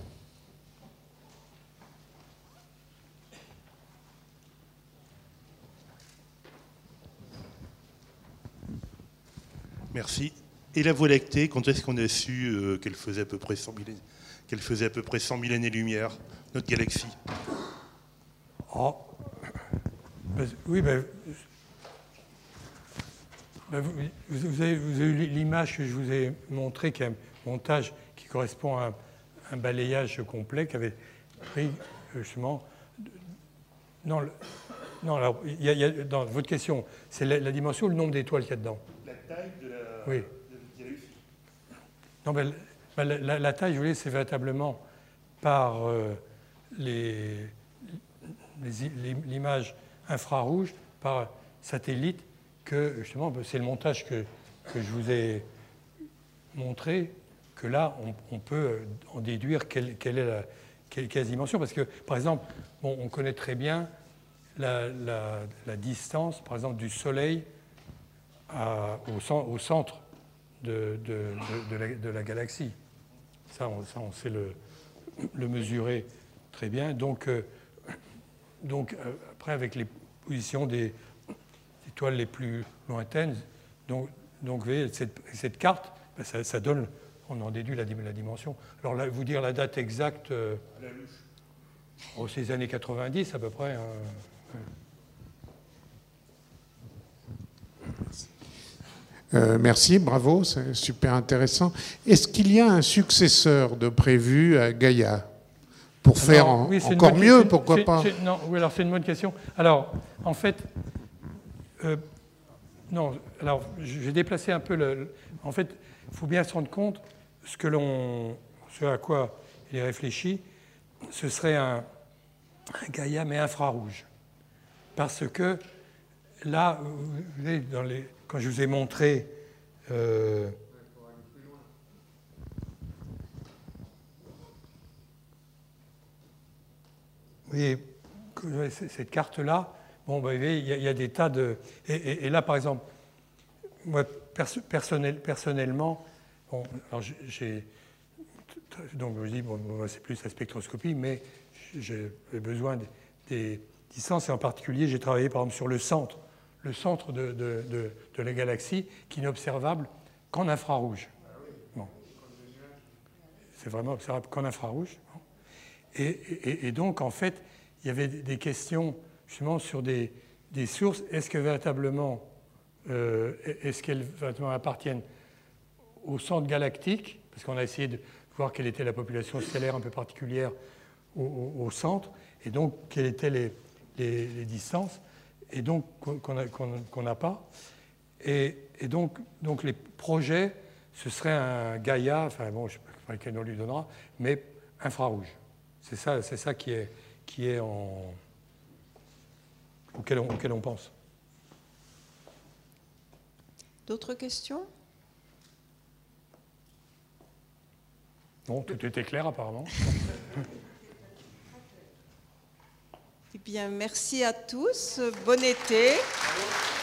Merci. Et la Voie lactée, quand est-ce qu'on a su euh, qu'elle faisait à peu près cent mille, qu'elle faisait à peu près cent mille années-lumière, notre galaxie? Oh. Ben, oui, ben, ben, vous, vous, avez, vous avez eu l'image que je vous ai montrée, qui est un montage qui correspond à un, un balayage complet qui avait pris justement. Non, le, non alors, il y a, il y a, dans votre question, c'est la, la dimension ou le nombre d'étoiles qu'il y a dedans? La taille de la, oui. de la galaxie. Non, ben, ben, la, la, la taille, je voulais, c'est véritablement par euh, les, les, l'image infrarouge, par satellite, que justement, c'est le montage que, que je vous ai montré, que là, on, on peut en déduire quelle, quelle est la quelle, quelle dimension. Parce que, par exemple, bon, on connaît très bien la, la, la distance, par exemple, du Soleil à, au, au centre de, de, de, de, la, de la galaxie. Ça, on, ça, on sait le, le mesurer très bien. Donc, euh, donc euh, après, avec les positions des étoiles les plus lointaines, donc, donc vous voyez, cette, cette carte, ben, ça, ça donne, on en déduit la, la dimension. Alors là, vous dire la date exacte, euh, oh, c'est les années quatre-vingt-dix à peu près. Hein. Euh, merci, bravo, c'est super intéressant. Est-ce qu'il y a un successeur de prévu à Gaïa pour alors, faire en, oui, encore mieux, question. Pourquoi pas? Non, oui, alors c'est une bonne question. Alors, en fait, euh, non, alors j'ai déplacé un peu le. le en fait, il faut bien se rendre compte ce que l'on, ce à quoi il est réfléchi, ce serait un, un Gaïa mais infrarouge. Parce que là, vous voyez, dans les, quand je vous ai montré euh, vous voyez, cette carte-là, bon, ben, vous voyez, il y, a, il y a des tas de... Et, et, et là, par exemple, moi, perso personnel, personnellement, bon, alors j'ai... Donc, je dis, bon, c'est plus la spectroscopie, mais j'ai besoin des, des distances, et en particulier, j'ai travaillé, par exemple, sur le centre, le centre de, de, de, de la galaxie, qui n'est observable qu'en infrarouge. Bon. C'est vraiment observable qu'en infrarouge. Bon. Et, et, et donc, en fait, il y avait des questions justement sur des, des sources. Est-ce que véritablement, euh, est-ce qu'elles véritablement appartiennent au centre galactique? Parce qu'on a essayé de voir quelle était la population stellaire un peu particulière au, au, au centre, et donc quelles étaient les, les, les distances, et donc qu'on n'a qu'on, qu'on n'a pas. Et, et donc, donc les projets, ce serait un Gaïa, enfin bon, je ne sais pas quel nom on lui donnera, mais infrarouge. C'est ça, c'est ça qui est, qui est en, auquel, on, auquel on pense. D'autres questions? Bon, tout était clair apparemment. Eh bien, merci à tous. Bon été.